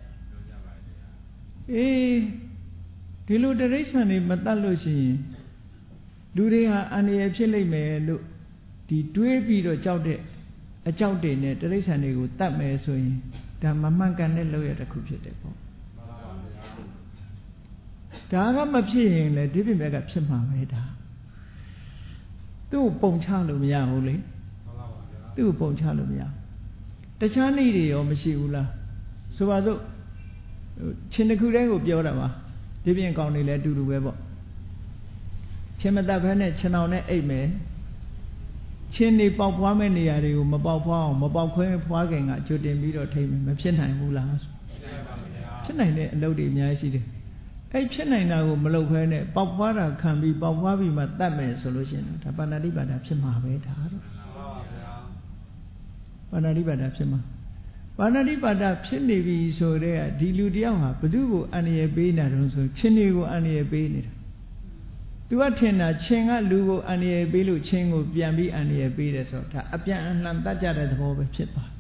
အေးဒီလိုတရိစ္ဆာန်တွေမတတ်လို့ရှိရင်လူတွေဟာအန္တရာယ်ဖြစ်လိမ့်မယ်လို့ဒီတွေးပြီးတော့ကြောက်တဲ့အကြောက်တွေနဲ့တရိစ္ဆာန်တွေကိုတတ်မယ်ဆိုရင်ဒါမမှန်ကန်တဲ့လုပ်ရတစ်ခုဖြစ်တယ်ပေါ့ဒါကမဖြစ်ရင်လေဒီပြင်ဘက်ကဖြစ်မှာပဲဒါသူ့ကိုပုံချလို့မရဘူးလေသူ့ကိုပုံချလို့မရတခြားနည်းတွေရောမရှိဘူးလားဆိုပါစို့ချင်းတစ်ခုတည်းကိုပြောတာပါဒီပြင်ကောင်းနေလဲအတူတူပဲပေါ့ချင်းမတတ်ဘဲနဲ့ချင်းအောင်နဲ့အိတ်မယ်ချင်းနေပေါက်ဖွားမဲ့နေရာတွေကိုမပေါက်ဖွားအောင်မပေါက်ခွဲဖွားခင်ကကြိုတင်ပြီးတော့ထိမ့်မယ်မဖြစ်နိုင်ဘူးလားဖြစ်နိုင်တဲ့အလုပ်တွေအများကြီးရှိတယ်အဲ့ဖြစ်နိုင်တာကိုမလုပ်ခဲနဲ့ပေါက်ဖွားတာခံပြီးပေါက်ဖွားပြီးမှတတ်မယ်ဆိုလို့ရှိရင်ဒါပါဏာတိပါဒဖြစ်မှာပဲဒါတော့ပါဏာတိပါဒဖြစ်မှာပါဏာတိပါဒဖြစ်နေပြီဆိုတဲ့ဒီလူတယောက်ဟာဘသူ့ကိုအန္တရာယ်ပေးနေတာတုံးဆိုချင်းတွေကိုအန္တရာယ်ပေးနေတာသူကထင်တာချင်းကလူကိုအန္တရာယ်ပေးလို့ချင်းကိုပြန်ပြီးအန္တရာယ်ပေးတယ်ဆိုတော့ဒါအပြန်အလှန်တတ်ကြတဲ့သဘောပဲဖြစ်သွား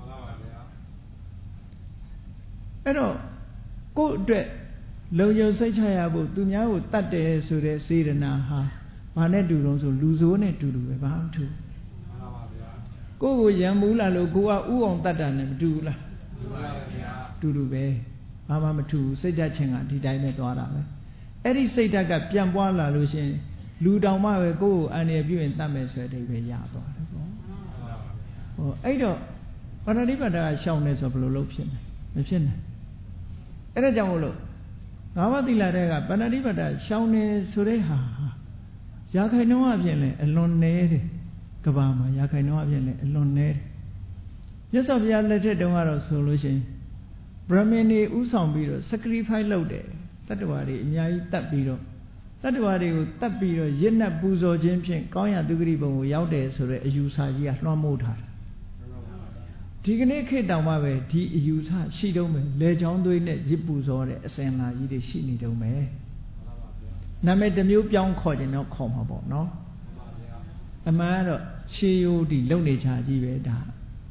အဲ့တော့ကိုယ့်အတွက်လုံခြုံစိတ်ချရဖို့သူများကိုတတ်တယ်ဆိုတဲ့စေတနာဟာဘာနဲ့တူတုံးဆိုလူဆိုးနဲ့တူတူပဲဘာမှမထူးကိုယ့်ကိုရံမူးလာလို့ကိုကဥအောင်တတ်တာနဲ့မတူဘူးလားတူတူပဲဘာမှမထူးစိတ်ဓာတ်ချင်းကဒီတိုင်းနဲ့သွားတာပဲအဲ့ဒီစိတ်ဓာတ်ကပြန်ပွားလာလို့ရှင်လူတောင်မှပဲကိုယ့်ကိုအန္တရာယ်ပြုရင်တတ်မယ်ဆိုတဲ့အဓိပ္ပာယ်ရသွားတယ်ပေါ့ဟောအဲ့တော့ပါဏာတိပါဒကရှောင်နေဆိုဘယ်လိုလုပ်ဖြစ်လဲမဖြစ်နိုင်အဲ့ဒါကြောင့်မို့လို့ငါးပါးသီလတဲ့ကပါဏာတိပါဒရှောင်နေဆိုတဲ့ဟာရာခိုင်နှုန်းအပြင်လဲအလွန်နည်းတယ်ကဘာမှာရာခိုင်နှုန်းအပြင်လဲအလွန်နည်းတယ်မြတ်စွာဘုရားလက်ထက်တုန်းကတော့ဆိုလို့ရှိရင်ဗြဟ္မဏ်တွေဥဆောင်ပြီးတော့ sacrifice လုပ်တယ်တတ္တဝါတွေအများကြီးတတ်ပြီးတော့တတ္တဝါတွေကိုတတ်ပြီးတော့ရစ်နှက်ပူဇော်ခြင်းဖြင့်ကောင်းရာသုဂတိဘုံကိုရောက်တယ်ဆိုတဲ့အယူဆကြီးကလွှမ်းမိုးထားတယ်ဒီကနေ့ခေတ်တောင်မှပဲဒီအယူဆရှိတုံးပဲလေချောင်းသွေးနဲ့ရစ်ပူဇော်တဲ့အစဉ်လာကြီးတွေရှိနေတုံးပဲနာမည်တစ်မျိုးပြောင်းခေါ်ခြင်းတော့ခေါ်မှာပေါ့နော်အမှန်ကတော့ရှေးရိုးဒီလုံနေချာကြီးပဲဒါ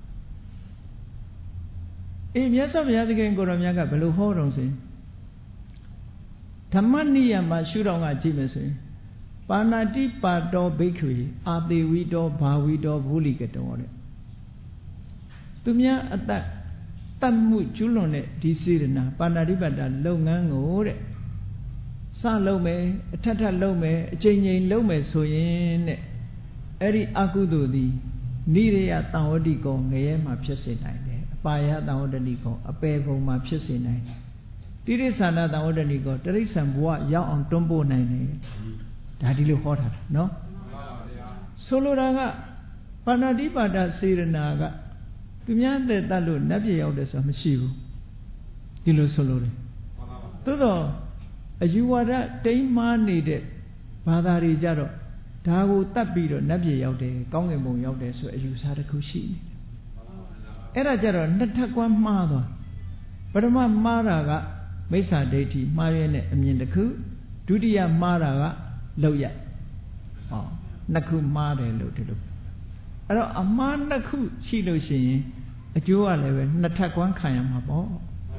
အေးမြတ်စွာဘုရားသခင်ကိုရောမြတ်ကဘယ်လိုဟောတော်ဆိုရင်ဓမ္မနိယမရှုတော်ကကြည့်မယ်ဆိုရင်ပါဏာတိပါတောဘိက္ခွေအာသေဝိတောဘာဝိတောဘူလိကတောတဲ့သူများအတ္တတတ်မှုကျွလွန်တဲ့ဒီစေရနာပါဏာတိပါဒလုပ်ငန်းကိုတဲ့စလုပ်မယ်အထက်ထက်လုပ်မယ်အချိန်ချင်းလုပ်မယ်ဆိုရင်တဲ့အဲ့ဒီအကုသိုလ်သည်နိရိယတံဝတိကောငရဲမှာဖြစ်စေနိုင်တယ်အပါယတံဝတ္တနိကောအပေဘုံမှာဖြစ်စေနိုင်တယ်တိရိစ္ဆာနတံဝတ္တနိကောတရိစ္ဆာန်ဘဝရောက်အောင်တွန်းပို့နိုင်တယ်ဒါဒီလိုဟောထားတာနော်ဆိုလိုတာကပါဏာတိပါဒစေရနာကသူများအသက်တတ်လို့နတ်ပြည်ရောက်တယ်ဆိုတာမရှိဘူးဒီလိုဆိုလို့တယ်သို့တော့အယူဝါဒတိမ်မာနေတဲ့ဘာသာတွေကြတော့ဒါကိုတတ်ပြီးတော့နတ်ပြည်ရောက်တယ်ကောင်းကင်ဘုံရောက်တယ်ဆိုအယူဆတစ်ခုရှိနေအဲ့ဒါကြတော့နှစ်ထပ်ကွမ်းမှားသွားပထမမှားတာကမိစ္ဆာဒိဋ္ဌိမှားရတဲ့အမြင်တစ်ခုဒုတိယမှားတာကလောက်ရဟောနှစ်ခုမှားတယ်လို့ဒီလိုအဲ့တော့အမှားနှစ်ခုရှိလို့ရှိရင်အကျိုးကလည်းပဲနှစ်ထပ်ကွမ်းခံရမှာပေါ့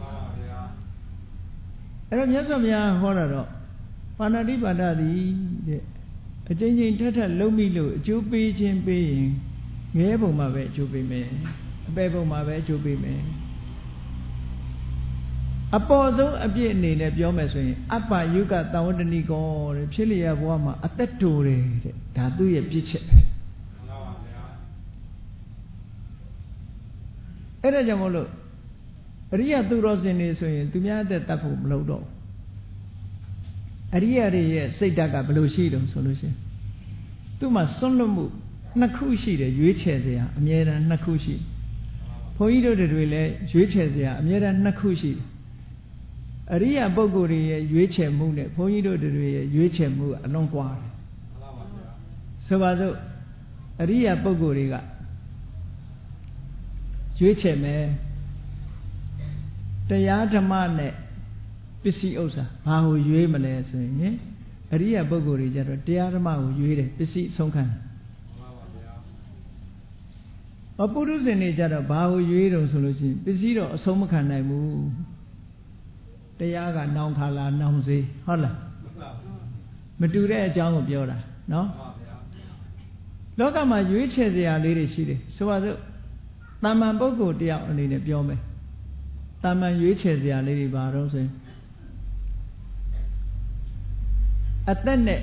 အဲ့တော့မြတ်စွာဘုရားဟောတာတော့ပါဏာတိပါဒသည်တဲ့အကျဉ်းချင်းထက်ထက်လုံးမိလို့အကျိုးပေးခြင်းပေးရင်ငဲပုံမှာပဲအကျိုးပေးမယ်အပေပုံမှာပဲအကျိုးပေးမယ်အပေါ်ဆုံးအပြည့်အနေနဲ့ပြောမယ်ဆိုရင်အပ္ပယုကသံဝတ္တနိကောတဲ့ဖြစ်လျက်ဘဝမှာအသက်တိုတယ်တဲ့ဒါသူ့ရဲ့ပြည့်ချက်ပဲအဲ့ဒါကြောင့်မို့လို့အရိယသူတော်စင်တွေဆိုရင်သူများအသက်တတ်ဖို့မလုပ်တော့အရိယတွေရဲ့စိတ်ဓာတ်ကဘယ်လိုရှိတုံဆိုလို့ရှိရင်သူ့မှာစွန့်လွတ်မှုနှစ်ခုရှိတယ်ရွေးချယ်စရာအမြဲတမ်းနှစ်ခုရှိဘုန်းကြီးတို့တွေလည်းရွေးချယ်စရာအမြဲတမ်းနှစ်ခုရှိတယ်အရိယပုဂ္ဂိုလ်တွေရဲ့ရွေးချယ်မှုနဲ့ဘုန်းကြီးတို့တွေရဲ့ရွေးချယ်မှုအလွန်ကွာတယ်ဆိုပါစို့အရိယပုဂ္ဂိုလ်တွေကရွေးချယ်မယ်တရားဓမ္မနဲ့ပစ္စည်းဥစ္စာဘာကိုရွေးမလဲဆိုရင်အရိယပုဂ္ဂိုလ်တွေကြတော့တရားဓမ္မကိုရွေးတယ်ပစ္စည်းဆုံးခံတယ်အပုရုဇဉ်တွေကြတော့ဘာကိုရွေးတုံဆိုလို့ရှိရင်ပစ္စည်းတော့အဆုံးမခံနိုင်ဘူးတရားကနောင်ခါလာနောင်စေးဟုတ်လားမတူတဲ့အကြောင်းကိုပြောတာနော်လောကမှာရွေးချယ်စရာလေးတွေရှိတယ်ဆိုပါစို့တာမန်ပုဂ္ဂိုလ်တယောက်အနေနဲ့ပြောမယ်တာမန်ရွေးချယ်စရာလေးတွေဘာတော့ဆိုရင်အသက်နဲ့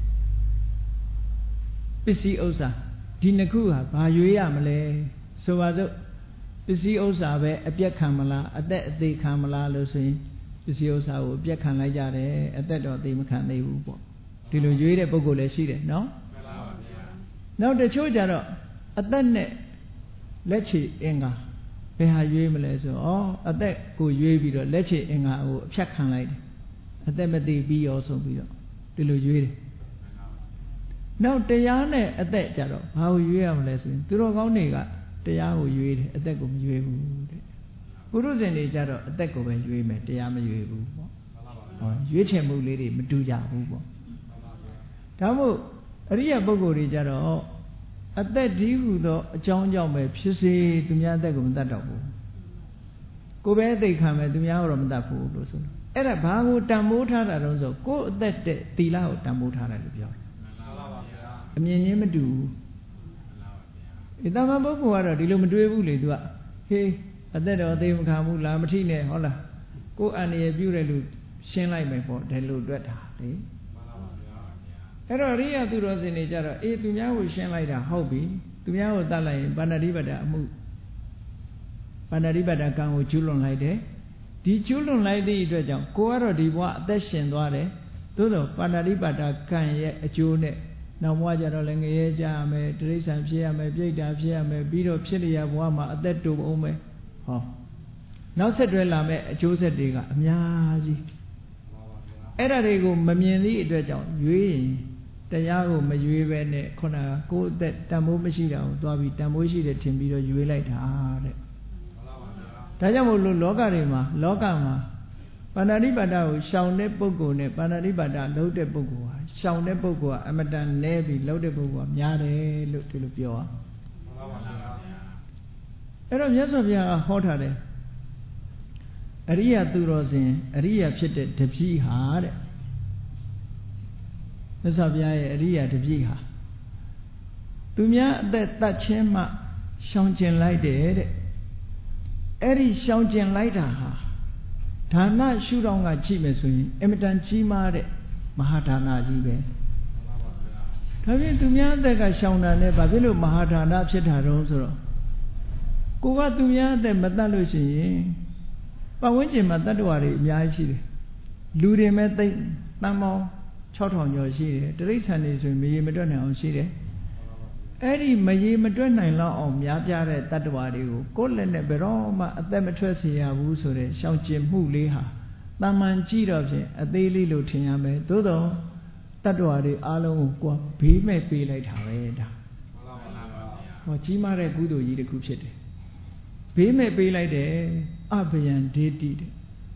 ပစ္စည်းဥစ္စာဒီနှစ်ခုဟာဘာရွေးရမလဲဆိုပါစို့ပစ္စည်းဥစ္စာပဲအပြက်ခံမလားအသက်အသေးခံမလားလို့ဆိုရင်ပစ္စည်းဥစ္စာကိုအပြက်ခံလိုက်ကြတယ်အသက်တော့အသေးမခံသေးဘူးပေါ့ဒီလိုရွေးတဲ့ပုဂ္ဂိုလ်လည်းရှိတယ်နော်နောက်တချို့ကြတော့အသက်နဲ့လက်ချေအင်္ဂါဘယ်ဟာရွေးမလဲဆိုတော့အသက်ကိုရွေးပြီးတော့လက်ချေအင်္ဂါကိုအဖြတ်ခံလိုက်တယ်အသက်မသေးပြီးရောဆုံးပြီးတော့ဒီလိုရွေးတယ်နောက်တရားနဲ့အသက်ကြတော့ဘာကိုရွေးရမလဲဆိုရင်သူတော်ကောင်းတွေကတရားကိုရွေးတယ်အသက်ကိုမရွေးဘူးတဲ့ပုရုဇဉ်တွေကြတော့အသက်ကိုပဲရွေးမယ်တရားမရွေးဘူးပေါ့ဟောရွေးချယ်မှုလေးတွေမတူကြဘူးပေါ့ဒါမို့အရိယပုဂ္ဂိုလ်တွေကြတော့အသက်ဒီဟုသောအကြောင်းကြောင့်ပဲဖြစ်စေသူများအသက်ကိုမတတ်တော့ဘူးကိုယ်ပဲအသိခံမယ်သူများတော့မတတ်ဘူးလို့ဆိုလို့အဲ့ဒါဘာကိုတန်ဖိုးထားတာတော့ဆိုကိုယ်အသက်တဲ့သီလကိုတန်ဖိုးထားတယ်လို့ပြောတယ်အမြင်ချင်းမတူဘူးဒီတမန်ပုဂ္ဂိုလ်ကတော့ဒီလိုမတွေးဘူးလေသူကဟေးအသက်တော်သိမခံဘူးလားမထိနဲ့ဟုတ်လားကိုယ်အန္တရာယ်ပြုတဲ့လူရှင်းလိုက်မယ်ပေါ့ဒီလိုတွက်တာလေအဲ့တော့ရိယသူတော်စင်တွေကြတော့အေးသူများကိုရှင်းလိုက်တာဟုတ်ပြီသူများကိုတတ်လိုက်ရင်ပါဏာတိပါဒအမှုပါဏာတိပါဒကံကိုကျူးလွန်လိုက်တယ်ဒီကျူးလွန်လိုက်သည့်အတွက်ကြောင့်ကိုကတော့ဒီဘဝအသက်ရှင်သွားတယ်သို့တော့ပါဏာတိပါဒကံရဲ့အကျိုးနဲ့နောက်ဘဝကျတော့လည်းငရဲကြရမယ်တိရစ္ဆာန်ဖြစ်ရမယ်ပြိတ္တာဖြစ်ရမယ်ပြီးတော့ဖြစ်လျက်ဘဝမှာအသက်တူအောင်မယ်ဟောနောက်ဆက်တွဲလာမဲ့အကျိုးဆက်တွေကအများကြီးအဲ့ဒါတွေကိုမမြင်သည့်အတွက်ကြောင့်ရွေးရင်တရားကိုမရွေးပဲနဲ့ခုနကကိုယ်အသက်တန်ဖိုးမရှိတာကိုသွားပြီးတန်ဖိုးရှိတယ်ထင်ပြီးတော့ရွေးလိုက်တာတဲ့ဒါကြောင့်မို့လို့လောကတွေမှာလောကမှာပါဏာတိပါဒကိုရှောင်တဲ့ပုဂ္ဂိုလ်နဲ့ပါဏာတိပါဒလုံးတဲ့ပုဂ္ဂိုလ်ဟာရှောင်တဲ့ပုဂ္ဂိုလ်ကအမတန်လဲပြီးလုံးတဲ့ပုဂ္ဂိုလ်ကများတယ်လို့ဒီလိုပြောอ่ะအဲ့တော့မြတ်စွာဘုရားကဟောထားတယ်အရိယသူတော်စင်အရိယဖြစ်တဲ့တပည့်ဟာတဲ့မြတ်စွာဘုရားရဲ့အရိယတပည့်ဟာသူများအသက်တတ်ခြင်းမှရှောင်ကျင်လိုက်တယ်တဲ့အဲ့ဒီရှောင်ကျင်လိုက်တာဟာဒါနရှုထောင့်ကကြည့်မယ်ဆိုရင်အမတန်ကြီးမားတဲ့မဟာဒါနကြီးပဲဒါဖြင့်သူများအသက်ကရှောင်တာနဲ့ဘာဖြစ်လို့မဟာဒါနဖြစ်တာတော့ဆိုတော့ကိုကသူများအသက်မတတ်လို့ရှိရင်ပတ်ဝန်းကျင်မှာတတ္တဝါတွေအများကြီးရှိတယ်လူတွေမဲ့သိတန်ပေါင်း၆ထောင်ကျော်ရှိတယ်တိရစ္ဆာန်တွေဆိုရင်မရေမတွက်နိုင်အောင်ရှိတယ် Eddie Maye Madonna on Yabia Tatuadio, Golden Beroma, a Demetracia Wusore, Shauchim Muliha, Naman Chiroje, a daily lutiname, Dodo, Tatuadi, Alo, Be may be like Haveda. Or Chimare Gudo Yidi Kuchete. Be may be like the Abian did did.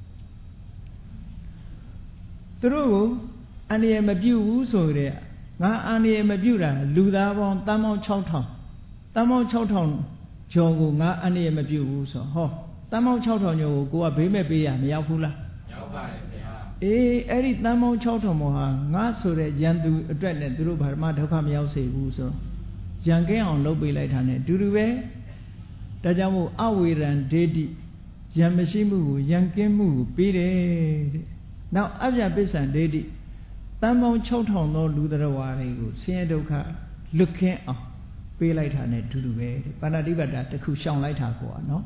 True, and I am a view so there. Nga ani mabura luda bon tamao chowton tamao chowton jogo nga ani mabu so ho tamao chowton yo ko ka beime pe ya ma yauk fu la yauk paare bya eh edi tamao chowton mo ha nga so de yan tu atwet ne tu do ba ma dukha ma yauk sei bu so yan kin aung lou pai lai tha ne du du be da jaw mo aweran dedi yan mashi mu ko yan kin mu ko pe de de now abya pissan dedi Tamon Choton no Ludarawari, Saint Doka, looking up, pay light on it to the way, Panadibada, the Kushan light aqua, no?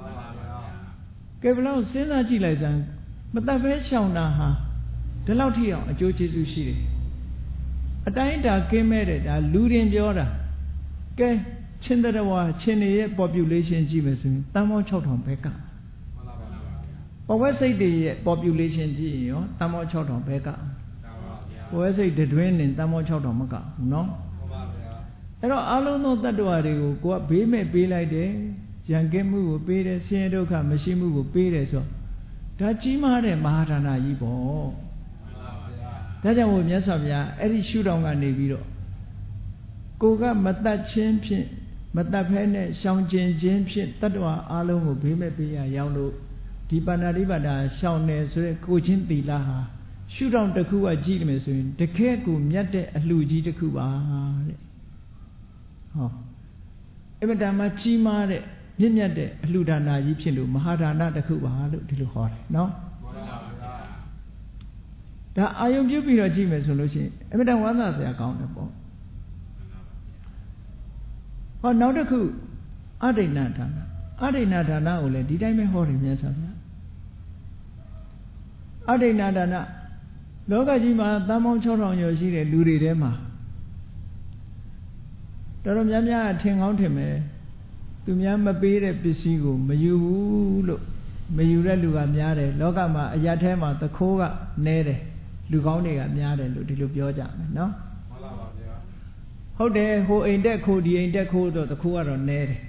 Kevalo Sena Gilazan, but the very Shaunaha, the Lautia, a Joji Sushi. A Dinda came at it, a Ludian Jora. Ke Chindarawa, Chene population Jimason, Tamon Choton Pekka. Or what say the population G, Tamon Choton Pekka? Where say the drain in Tamo Chotomaka, no? There are all no that do I go up, be may be like the Yankemu will pay the Siendoka, Mashimu will pay the so. Tachima de Mahatana Yibo. That I will Yasavia, Eddie shoot on a Neviro. Goga Mata Champion, Mata Pene, Shang Jin Champion, Tatua, Alo will be maybe a Yalo, Dipanaribada, Shaune, so coaching the Laha. Shoot on the Kua Jilmesun, the Kekum Yate a Luigi de Cuba. Oh. Evidama Chima, Yimyate, Ludana Yipilu, Mahadana the Cuba, to hot, no? The Ayom Jupiter Jimes solution, Evidam one as the accountable. Oh, now the coup, Ade Natana, Ade Natana, did I make horrid yes of that? Ade Natana. Loga Jima, Tamon Choton Yoshi, Luri Rema. Tarum Yamya, Ting out him, to Yama Bede Pisigo, Mayu look, Mayura Lugamyare, Logama, Ayatema, the Koga, Nere, Lugoni, Amyare, Lutilubioja, no? How there, who ain't that code, the ain't that code, or the Kua on Nere?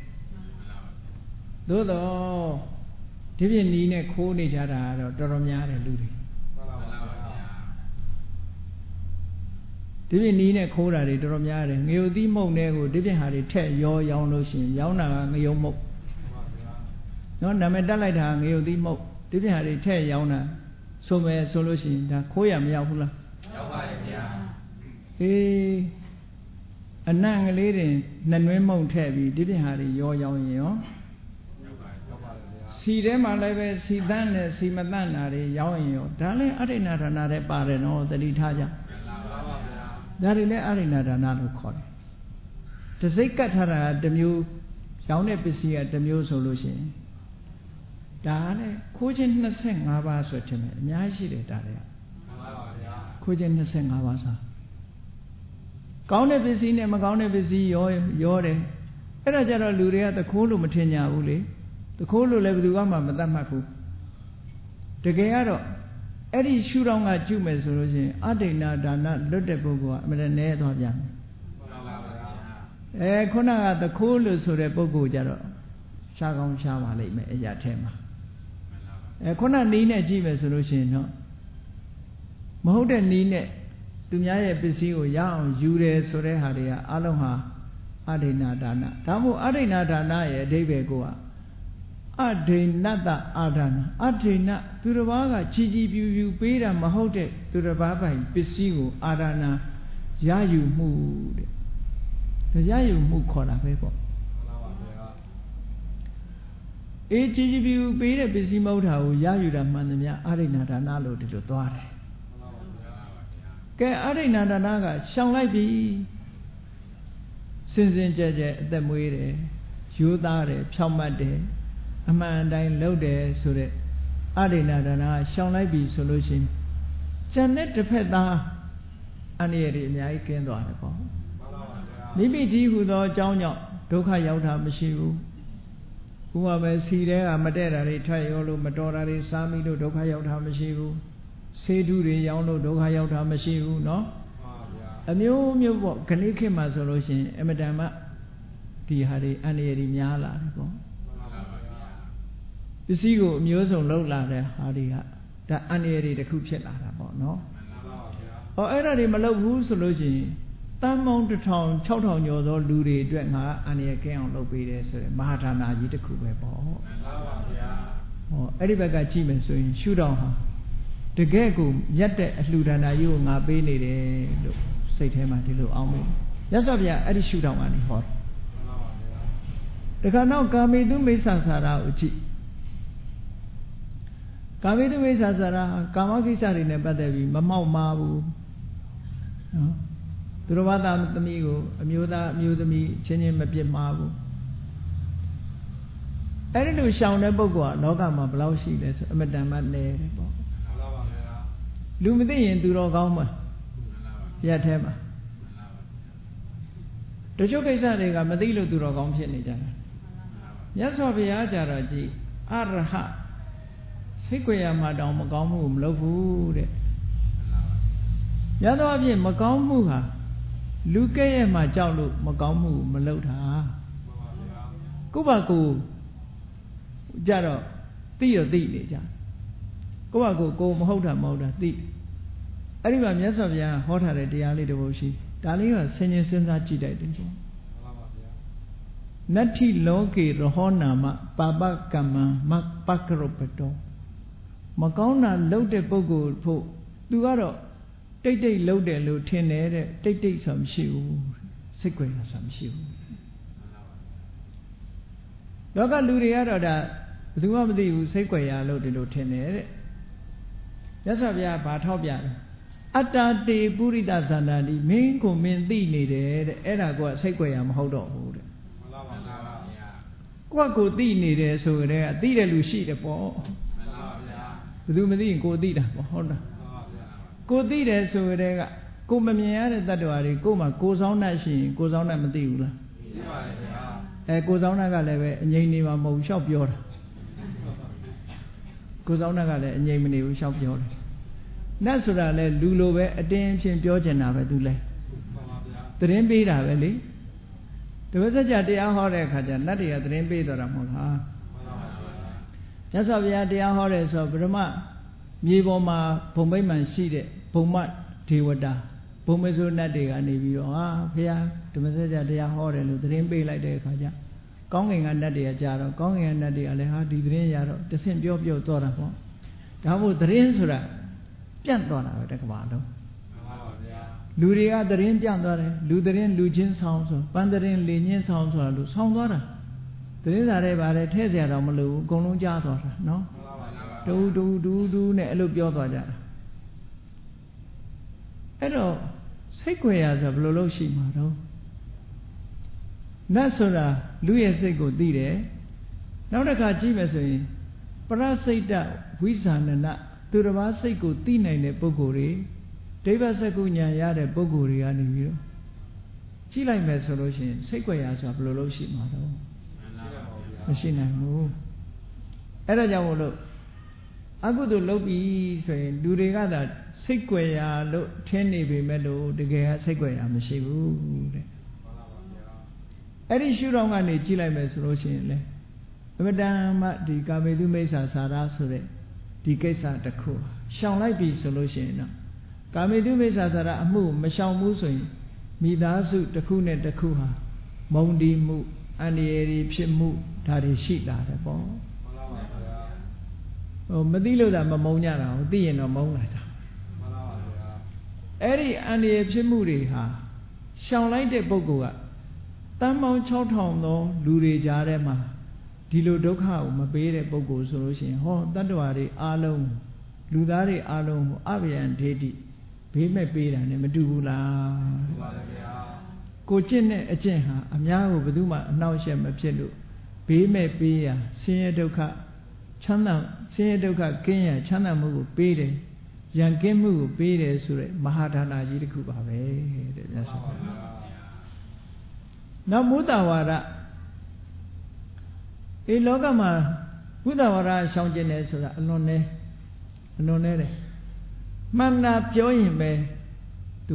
Dodo, Tivian Nina, Koni Jara, or Toromyare, Ludi. Did need a coda de Dromyare, you the Monego, didn't have it tell your young notion, Yauna, Yomo. No, Namedalita, you the mo, didn't have it tell Yauna, so many solution, the Koyam Yahula. Eh, a nang lady, Nanwemo Tabby, didn't have it your young yo. See them, I live, see Dan, see Madana, young yo. Darling, I didn't have another barren or the Litaja. That is Arina Nano call. The Zekatara, the new Young Epicy at the new solution. Dale, Kujin Naseng Avas with him, Yashi Daria. Kujin Naseng Avasa. Gaune Vizine, Magaune Vizi, Yore, Erajara Luria, the Kulu Matinia Uli, the Kulu Levuama, Madame Maku. The Gayaro. Eddie shoot on a Jume solution, Adina Dana, Lutebugo, Medane of Yan. Eh, Kona, the coolest of the Bogo Jaro, Shagam Shama, Yatema. Eh, Kona Nina Jime solution, no. Mohoda Nine, Dunya Pisio, Yam, Jude, Sore Haria, Aloha, Adina Dana. Tamu Adina Dana, David Goa. Adinata Adana, Adina, to the Vaga, Chiji, you paid a Mahote, to the Baba, Pisigo, Adana, Yayu mood. The Yayu mood called a paper. A Chiji, you paid a busy motor, Yayu da Manamia, Adina Danalo to the daughter. Ke Adina Danaga, shall I be? Since in Jaja, the Muere, Yudare, Chamade. A man dying low there, so that Adina Dana shall I be solution. Janet the Peta and the Yaki and the မိမိတည်းဟူသောအကြောင်းကြောင့်ဒုက္ခရောက်တာမရှိဘူးဥပမာစီတဲကမတည့်တာတွေထွက်ရောလို့မတော်တာတွေစားမိလို့ဒုက္ခရောက်တာမရှိဘူးဆေးဓုတွေရောင်းလို့ဒုက္ခရောက်တာမရှိဘူးเนาะအမျိုးမျိုးပေါ့ခဏခေတ်မှာဆိုလို့ရှိရင်အမတန်မှဒီဟာတွေအန္တရာယ်တွေများလာတယ်ပေါ့ပစ္စည်းကိုအမျိုးစုံလောက်လာတဲ့ဟာတွေကဒါအန္တရာယ်တွေတစ်ခုဖြစ်လာတာပေါ့နော်။ဟောအဲ့ဒါတွေမလုပ်ဘူးဆိုလို့ရှိရင်တန်ပေါင်းတစ်ထောင်ခြောက်ထောင်ကျော်သောလူတွေအတွက်ငါအန္တရာယ်ကင်းအောင်လုပ်ပေးတယ်ဆိုရယ်မဟာဌာနကြီးတစ်ခုပဲပေါ့။မှန်ပါပါဗျာ။ဟောအဲ့ဒီဘက်ကကြည့်မယ်ဆိုရင်ရှုထောင့်ဟာတကယ်ကိုမြတ်တဲ့အလှူဒါနကြီးကိုငါပေးနေတယ်လို့စိတ်ထဲမှာဒီလိုအောင်းမိ။မြတ်စွာဘုရားအဲ့ဒီရှုထောင့်ကနေဟောတယ်။မှန်ပါပါဗျာ။တခါနောက်ကာမေတုမိစ္ဆာစာရကိုကြည့်ကာမိတုမိစ္ဆာစာရကာမကိစ္စတွေနဲ့ပတ်သက်ပြီးမမောက်မာဘူးနော်သူတော်ဘာသာသမီးကိုအမျိုးသားအမျိုးသမီးချင်းချင်းမပြစ်မှားဘူးအဲ့ဒီလိုရှောင်တဲ့ပုဂ္ဂိုလ်ကလောကမှာဘယ်လောက်ရှိလဲဆိုအမတန်မှနေတယ်ပေါ့မှန်ပါပါဗျာလူမသိရင်သူတော်ကောင်းမှာမှန်ပါပါရက်ထဲမှာမှန်ပါပါတချို့ကိစ္စတွေကမသိလို့သူတော်ကောင်းဖြစ်နေကြတယ်မြတ်စွာဘုရားကြတော့ကြည်အရဟစိတ်ကြွယ်ရမှာတောင်မကောင်းမှုမလုပ်ဘူးတဲ့ရသောအဖြစ်မကောင်းမှုဟာလူကဲ့ရဲ့မှာကြောက်လို့မကောင်းမှုမလုပ်တာကိုယ့်ဘာကိုကြတော့သိရသိနေကြကိုယ့်ဘာကိုကိုမဟုတ်တာမဟုတ်တာသိအဲ့ဒီမှာမြတ်စွာဘုရားဟောထားတဲ့တရားလေးတစ်ပုဒ်ရှိဒါလေးကဆင်ញင်စဉ်းစားကြည့်လိုက်တယ်ပေါ့နတ္ထိလောကေရဟောနာမပါပကမ္မမပကရုပတောမကောင်းတာလုပ်တဲ့ပုဂ္ဂိုလ်ဖို့သူကတော့တိတ်တိတ်လုပ်တယ်လို့ထင်တယ်တဲ့တိတ်တိတ်ဆိုမရှိဘူးစိတ်ကြွယ်ဆိုမရှိဘူးလောကလူတွေကတော့ဒါဘယ်သူမှမသိဘူးစိတ်ကြွယ်ရလို့ဒီလိုထင်တယ်တဲ့မြတ်စွာဘုရားဘာထောက်ပြလဲအတ္တတေပုရိသသန္တာတိမင်းကိုမင်းသိနေတယ်တဲ့အဲ့ဒါကစိတ်ကြွယ်ရမဟုတ်တော့ဘူးတဲ့မှန်ပါပါဗျာကိုယ့်ကိုသိနေတယ်ဆိုကြတဲ့အသိတဲ့လူရှိတယ်ပေါ့မှန်ပါဗျာဘယ်သူမသိရင်ကိုသိတာပေါ့ဟုတ်လားကိုသိတယ်ဆိုကြတဲ့ကကိုမမြင်ရတဲ့တ attva တွေကိုမှကိုဆောင်တတ်ရှိရင်ကိုဆောင်တတ်မသိဘူးလားသိပါတယ်ဗျာအဲကိုဆောင်တတ်ကလည်းပဲအငြိမ်နေမှာမဟုတ်ရှောက်ပြောတာကိုဆောင်တတ်ကလည်းအငြိမ်မနေဘူးရှောက်ပြောတယ်နတ်ဆိုတာလဲလူလိုပဲအတင်းအချင်းပြောချင်တာပဲသူလဲမှန်ပါဗျာသတင်းပေးတာပဲလေတပည့်စကြာတရားဟောတဲ့အခါကျနတ်တွေကသတင်းပေးတော့တာမဟုတ်လားမှန်ပါဗျာမြတ်စွာဘုရားတရားဟောတယ်ဆိုဗြဟ္မမြေပေါ်မှာဘုံမိတ်မှန်ရှိတဲ့ဘုံမဒေဝတာဘုံမေဆိုနတ်တွေကနေပြီးတော့ဟာဘုရားဓမ္မစကြာတရားဟောတယ်လို့သတင်းပေးလိုက်တဲ့အခါကျကောင်းကင်ကနတ်တွေကကြာတော့ကောင်းကင်ကနတ်တွေကလည်းဟာဒီသတင်းရတော့တဆင့်ပြောပြောသွားတာပေါ့ဒါမို့သတင်းဆိုတာပြန့်သွားတာပဲတက္ကမလုံးမှန်ပါပါဗျာလူတွေကသတင်းပြန့်သွားတယ်လူသတင်းလူချင်းဆောင်ဆိုပန်းသတင်းလေညင်းဆောင်ဆိုတာလို့ဆောင်သွားတာသတင်းစာတွေပါတယ်ထဲเสียတော့မလို့ဘူးအကုန်လုံးကြားသွားတာနော်တူတူတူတူနဲ့အဲ့လိုပြောသွားကြတာအဲ့တော့စိတ်ကြွယ်ရဆိုဘယ်လိုလုပ်ရှိမှာတော့နတ်ဆိုတာလူရဲ့စိတ်ကိုသိတယ်နောက်တစ်ခါကြည့်မယ်ဆိုရင်ပရစိတ်တဝိဇာဏနသူတစ်ပါးစိတ်ကိုသိနိုင်တဲ့ပုဂ္ဂိုလ်တွေဒိဗ္ဗစကုဉာဏ်ရတဲ့ပုဂ္ဂိုလ်တွေကနေပြီးတော့ကြည့်လိုက်မယ်ဆိုလို့ရှိရင်စိတ်ကြွယ်ရဆိုဘယ်လိုလုပ်ရှိမှာတော့မရှိနိုင်ဘူးအဲ့ဒါကြောင့်မို့လို့အကုသိုလ်လုပ်ပြီဆိုရင်လူတွေကသာစိတ်ကြွယ်ရာလို့ထင်နေပေမဲ့လို့တကယ်ကစိတ်ကြွယ်ရာမရှိဘူးတဲ့အဲ့ဒီရှုထောင့်ကနေကြည့်လိုက်မယ်ဆိုလို့ရှိရင်လေအမတန်မှဒီကာမေတုမိစ္ဆာစာရဆိုတဲ့ဒီကိစ္စတစ်ခုရှောင်လိုက်ပြီဆိုလို့ရှိရင်တော့ကာမေတုမိစ္ဆာစာရအမှုမရှောင်ဘူးဆိုရင်မိသားစုတစ်ခုနဲ့တစ်ခုဟာမုံဒီမှုအန္တရာယ်တွေဖြစ်မှုဒါတွေရှိလာတယ်ပေါ့ဟိုမသိလို့သာမမုံကြတာဟိုသိရင်တော့မုံလာတာမှန်ပါပါဗျာအဲ့ဒီအန္တရာယ်ဖြစ်မှုတွေဟာရှောင်လိုက်တဲ့ပုဂ္ဂိုလ်ကတန်ပေါင်း၆ထောင်သောလူတွေကြားထဲမှာဒီလိုဒုက္ခကိုမပေးတဲ့ပုဂ္ဂိုလ်ဆိုလို့ရှိရင်ဟောတတ္တဝါတွေအားလုံးလူသားတွေအားလုံးကိုအဘယံဒေတိဘေးမဲ့ပေးတာ ਨੇ မတူဘူးလားမှန်ပါဗျာကိုကျင့်တဲ့အကျင့်ဟာအများကိုဘယ်သူမှအနှောင့်အယှက်မဖြစ်လို့ဘေးမဲ့ပေးရဆင်းရဲဒုက္ခချမ်းသာဆင်းရဲဒုက္ခကင်းရချမ်းသာမှုကိုပေးတယ်ရန်ကင်းမှုကိုပေးတယ်ဆိုတဲ့မဟာဒါနကြီးတစ်ခုပါပဲတဲ့မြတ်စွာဘုရားနောက်မုဒ္ဒဝါဒဒီလောကမှာမုဒ္ဒဝါဒရှောင်ကျင်တယ်ဆိုတာအလွန်နဲ့အလွန်နဲ့တယ်မှန်တာပြောရင်ပဲသူ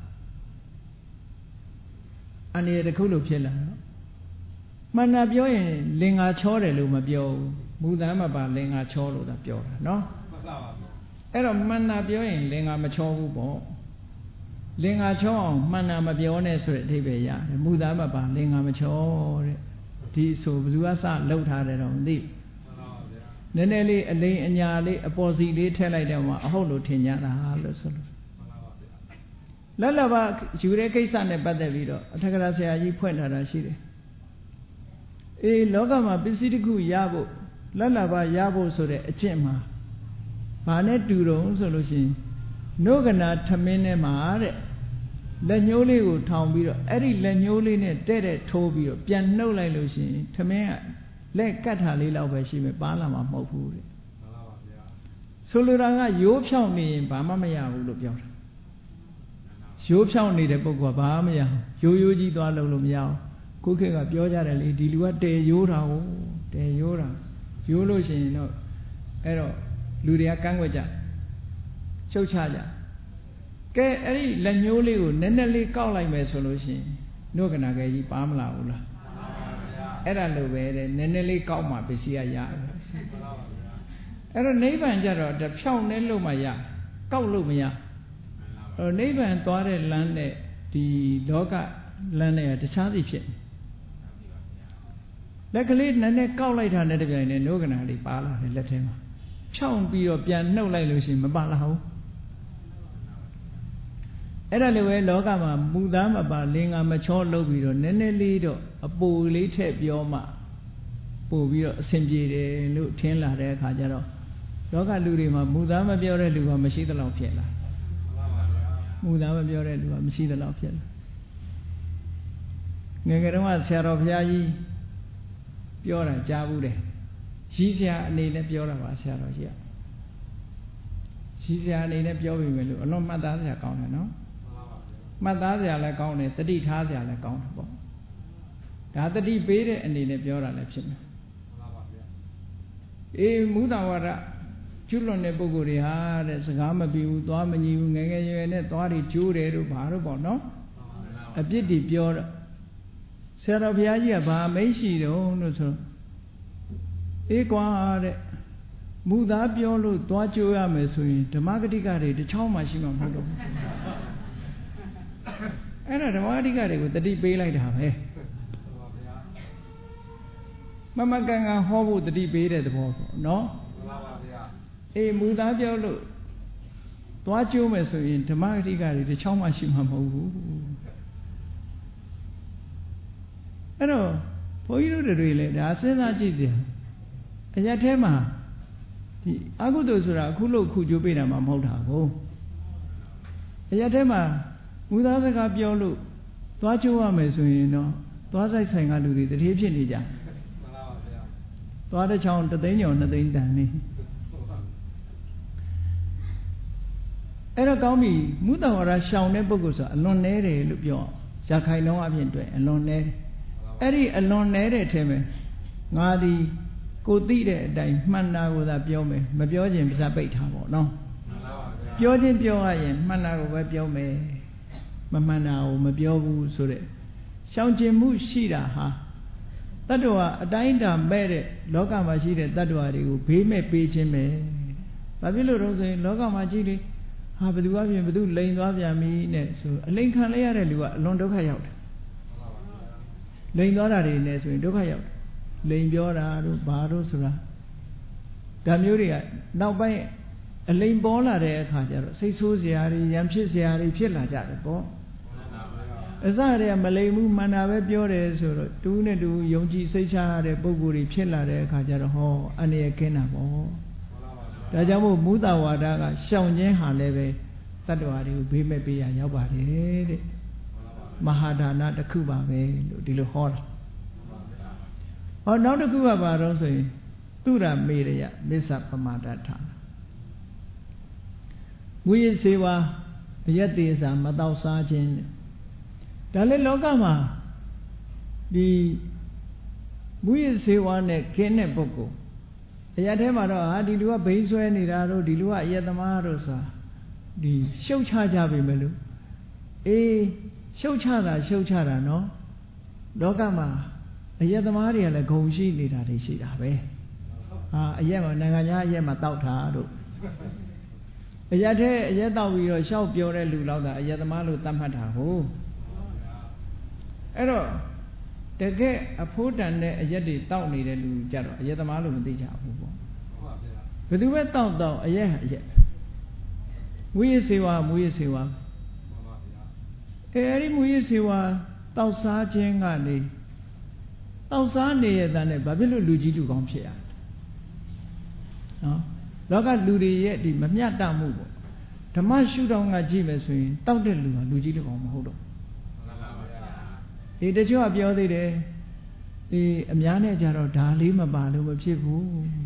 ကအန္တရာယ်တစ်ခုလို့ဖြစ်လာတော့မှန်တာပြောရင်လင်္ကာချောတယ်လို့မပြောဘူးမူသားမပါလင်္ကာချောလို့သာပြောတာနော်မှန်ပါပါအဲ့တော့မှန်တာပြောရင်လင်္ကာမချောဘူးပေါ့လင်္ကာချောအောင်မှန်တာမပြောနဲ့ဆိုတဲ့အဓိပ္ပာယ်ရတယ်မူသားမပါလင်္ကာမချောတဲ့ဒီဆိုဘယ်သူကစလှုပ်ထားတယ်တော့မသိနည်းနည်းလေးအလိမ်အညာလေးအပေါ်စီလေးထည့်လိုက်တယ်မှာအဟုတ်လို့ထင်ကြတာလို့ဆိုလို့လက်လဘယူတဲ့ကိစ္စနဲ့ပတ်သက်ပြီးတော့အထက်ကရာဆရာကြီးဖွင့်ထားတာရှိတယ်အေးလောကမှာပစ္စည်းတစ်ခုရဖို့လက်လဘရဖို့ဆိုတဲ့အကျင့်မှာဘာနဲ့တူတုံဆိုလို့ရှိရင်နှုတ်ကနာထမင်းထဲမှာတဲ့လက်ညှိုးလေးကိုထောင်ပြီးတော့အဲ့ဒီလက်ညှိုးလေးနဲ့တဲ့တဲ့ထိုးပြီးတော့ပြန်နှုတ်လိုက်လို့ရှိရင်ထမင်းကလက်ကတ်ထားလေးလောက်ပဲရှိမယ်ပါလာမှာမဟုတ်ဘူးတဲ့မှန်ပါပါဗျာဆိုလိုတာကရိုးဖြောင်းနေရင်ဘာမှမရဘူးလို့ပြောတာရိုးဖြောင်းနေတဲ့ပုဂ္ဂိုလ်ကဘာမှမရဘူးရိုးရိုးကြီးသွားလို့လို့မရဘူးခုခေတ်ကပြောကြတယ်လေဒီလူကတဲရိုးတာဟုတ်တဲရိုးတာရိုးလို့ရှိရင်တော့အဲ့တော့လူတွေကကန့်ကွက်ကြချုပ်ချကြကဲအဲ့ဒီလက်ညှိုးလေးကိုနည်းနည်းလေးကောက်လိုက်မယ်ဆိုလို့ရှိရင်နှုတ်ကနာကလေးကြီးပါမလာဘူးလားအဲ့ဒါလိုပဲတဲ့နည်းနည်းလေးကောက်မှပစ္စည်းရရတယ်အဲ့တော့နိဗ္ဗာန်ကြတော့တဖြောင်းနဲ့လို့မှရကောက်လို့မရအဲ့တော့နိဗ္ဗာန်သွားတဲ့လမ်းနဲ့ဒီလောကလမ်းနဲ့တခြားစီဖြစ်လက်ကလေးနည်းနည်းကောက်လိုက်တာနဲ့တပြိုင်နက်နှုတ်ကနာလေးပါလာတယ်လက်ထဲမှာဖြောင်းပြီးတော့ပြန်နှုတ်လိုက်လို့ရှိရင်မပါလာဘူးအဲ့ဒါလိုပဲလောကမှာမူသားမပါလင်္ကာမချောလုပ်ပြီးတော့နည်းနည်းလေးတော့အပူလေးထည့်ပြောမှပို့ပြီးတော့အဆင်ပြေတယ်လို့ထင်လာတဲ့အခါကျတော့လောကလူတွေမှာမူသားမပြောတဲ့လူကမရှိသလောက်ဖြစ်လာမူသားမပြောတဲ့လူကမရှိသလောက်ဖြစ်လာငယ်ငယ်တုန်းကဆရာတော်ဘုရားကြီးပြောတာကြားဘူးတယ်ရှိဆရာအနေနဲ့ပြောတာပါဆရာတော်ကြီးကရှိဆရာအနေနဲ့ပြောပြီမယ်လို့အလွန်မှတ်သားစရာကောင်းတယ်နော်မှတ်သားစရာလည်းကောင်းတယ်တတိထားစရာလည်းကောင်းတယ်ပေါ့ဒါတတိပေးတဲ့အနေနဲ့ပြောတာလည်းဖြစ်မယ်မှန်ပါဗျာအေးမူတဝါဒကျွလွန်တဲ့ပုဂ္ဂိုလ်တွေဟာတဲ့စကားမပြီးဘူးသွားမညီဘူးငယ်ငယ်ရွယ်ရွယ်နဲ့သွားတွေကျိုးတယ်တို့ဘာတို့ပေါ့နော်အပြစ်တွေပြောတော့ဆရာတော်ဘုရားကြီးကဘာမိတ်ရှိတုံးလို့ဆိုအေးကွာတဲ့မူသားပြောလို့သွားကြိုးရမယ်ဆိုရင်ဓမ္မဂတိကတွေတစ်ချောင်းမှရှိမှာမဟုတ်တော့ဘူးအဲ့ဒါဓမ္မဂတိကတွေကိုတတိပေးလိုက်တာပဲမမကန်ကန်ဟောဖို့တတိပေးတဲ့သဘောပေါ့နော်အေးမူသားပြောလို့သွားကြိုးမယ်ဆိုရင်ဓမ္မဂတိကတွေတစ်ချောင်းမှရှိမှာမဟုတ်ဘူးအဲ့တော့ဘုန်းကြီးတို့တွေလည်းဒါစဉ်းစားကြည့်စရာအရက်ထဲမှာဒီအကုသိုလ်ဆိုတာအခုလို့ခုကြိုးပေးတာမှမဟုတ်တာဘူးအရက်ထဲမှာမူသားစကားပြောလို့သွားကြိုးရမယ်ဆိုရင်တော့သွားဆိုင်ဆိုင်ကလူတွေတတိဖြစ်နေကြမှန်ပါဗျာသွားတဲ့ချောင်းတသိန်းကျော်နှစ်သိန်းတန်နေအဲ့တော့ကောင်းပြီမုတ္တဝါဒရှောင်တဲ့ပုဂ္ဂိုလ်ဆိုတာအလွန်နဲတယ်လို့ပြောရခိုင်လုံးအပြင်တွေ့အလွန်နဲတယ်အဲ့ဒီအလွန်နဲတဲ့အထက်မှာငါဒီကိုသိတဲ့အတိုင်းမှန်တာကိုသာပြောမယ်မပြောခြင်းပါးပိတ်ထားပေါ့နော်ပြောခြင်းပြောရရင်မှန်တာကိုပဲပြောမယ်မမှန်တာကိုမပြောဘူးဆိုတဲ့ရှောင်ကျင်မှုရှိတာဟာတတ္တဝါအတိုင်းအတာမဲ့တဲ့လောကမှာရှိတဲ့တတ္တဝါတွေကိုဘေးမဲ့ပေးခြင်းပဲဘာဖြစ်လို့တော့ဆိုရင်လောကမှာကြည့်လေဟာဘယ်သူအပြင်ဘယ်သူလိန်သွားပြန်ပြီနဲ့ဆိုအလိန်ခံလိုက်ရတဲ့လူကအလွန်ဒုက္ခရောက်တယ်လိန်သွားတာတွေနဲ့ဆိုရင်ဒုက္ခရောက်တယ်လိန်ပြောတာတို့ဘာတို့ဆိုတာဒါမျိုးတွေကနောက်ပိုင်းအလိန်ပေါ်လာတဲ့အခါကျတော့စိတ်ဆိုးစရာတွေရံဖြစ်စရာတွေဖြစ်လာကြတယ်ပေါ့အစတည်းကမလိန်ဘူးမှန်တာပဲပြောတယ်ဆိုတော့တူးနဲ့တူးယုံကြည်စိတ်ချရတဲ့ပုံကိုယ်တွေဖြစ်လာတဲ့အခါကျတော့ဟောအနေရကင်းတာပေါ့ဒါကြောင့်မို့မူတဝါဒကရှောင်ခြင်းဟာလည်းပဲတတ္တဝါတွေကိုဘေးမဲ့ပေးရရောက်ပါတယ်တဲ့မဟာဒါနတစ်ခုပါပဲလို့ဒီလိုဟောတာဟောနောက်တစ်ခုကဘာတော့ဆိုရင်သူရမေရယမစ္ဆပမာဒထာမူရစေဝါအယက်သေးစာမတော့စားခြင်းဒါလည်းလောကမှာဒီမူရစေဝါနဲ့ခင်းတဲ့ပုဂ္ဂိုလ်အရာထဲမှာတော့ဟာဒီလူကဘိန်းဆွဲနေတာတို့ဒီလူကအယက်သမားတို့ဆိုတာဒီရှုပ်ချကြပြီမလို့အေးရှုပ်ချတာရှုပ်ချတာနော်လောကမှာအယက်သမားတွေကလည်းဂုံရှိနေတာတွေရှိတာပဲဟာအယက်မှာနိုင်ငံခြားအယက်မှာတောက်တာတို့အယက်ထဲအယက်တောက်ပြီးတော့ရှောက်ပြောတဲ့လူလောက်တာအယက်သမားလို့သတ်မှတ်တာဟုတ်အဲ့တော့တကယ်အဖိုးတန်တဲ့အယက်တွေတောက်နေတဲ့လူကြတော့အယက်သမားလို့မသိကြဘူးပေါ့ဘယ်သူပဲတောက်တောက်အယက်အယက်မူရစေဝါမူရစေဝါအဲအဲ့ဒီမူရစေဝါတောက်စားခြင်းကနေတောက်စားနေရတဲ့နဲ့ဘာဖြစ်လို့လူကြီးလူကောင်းဖြစ်ရနော်လောကလူတွေရဲ့ဒီမမျှတမှုပေါ့ဓမ္မရှုထောင့်ကကြည့်မယ်ဆိုရင်တောက်တဲ့လူဟာလူကြီးလူကောင်းမဟုတ်တော့ဒီတချို့ကပြောသေးတယ်ဒီအများနဲ့ကြတော့ဒါလေးမပါလို့မဖြစ်ဘူး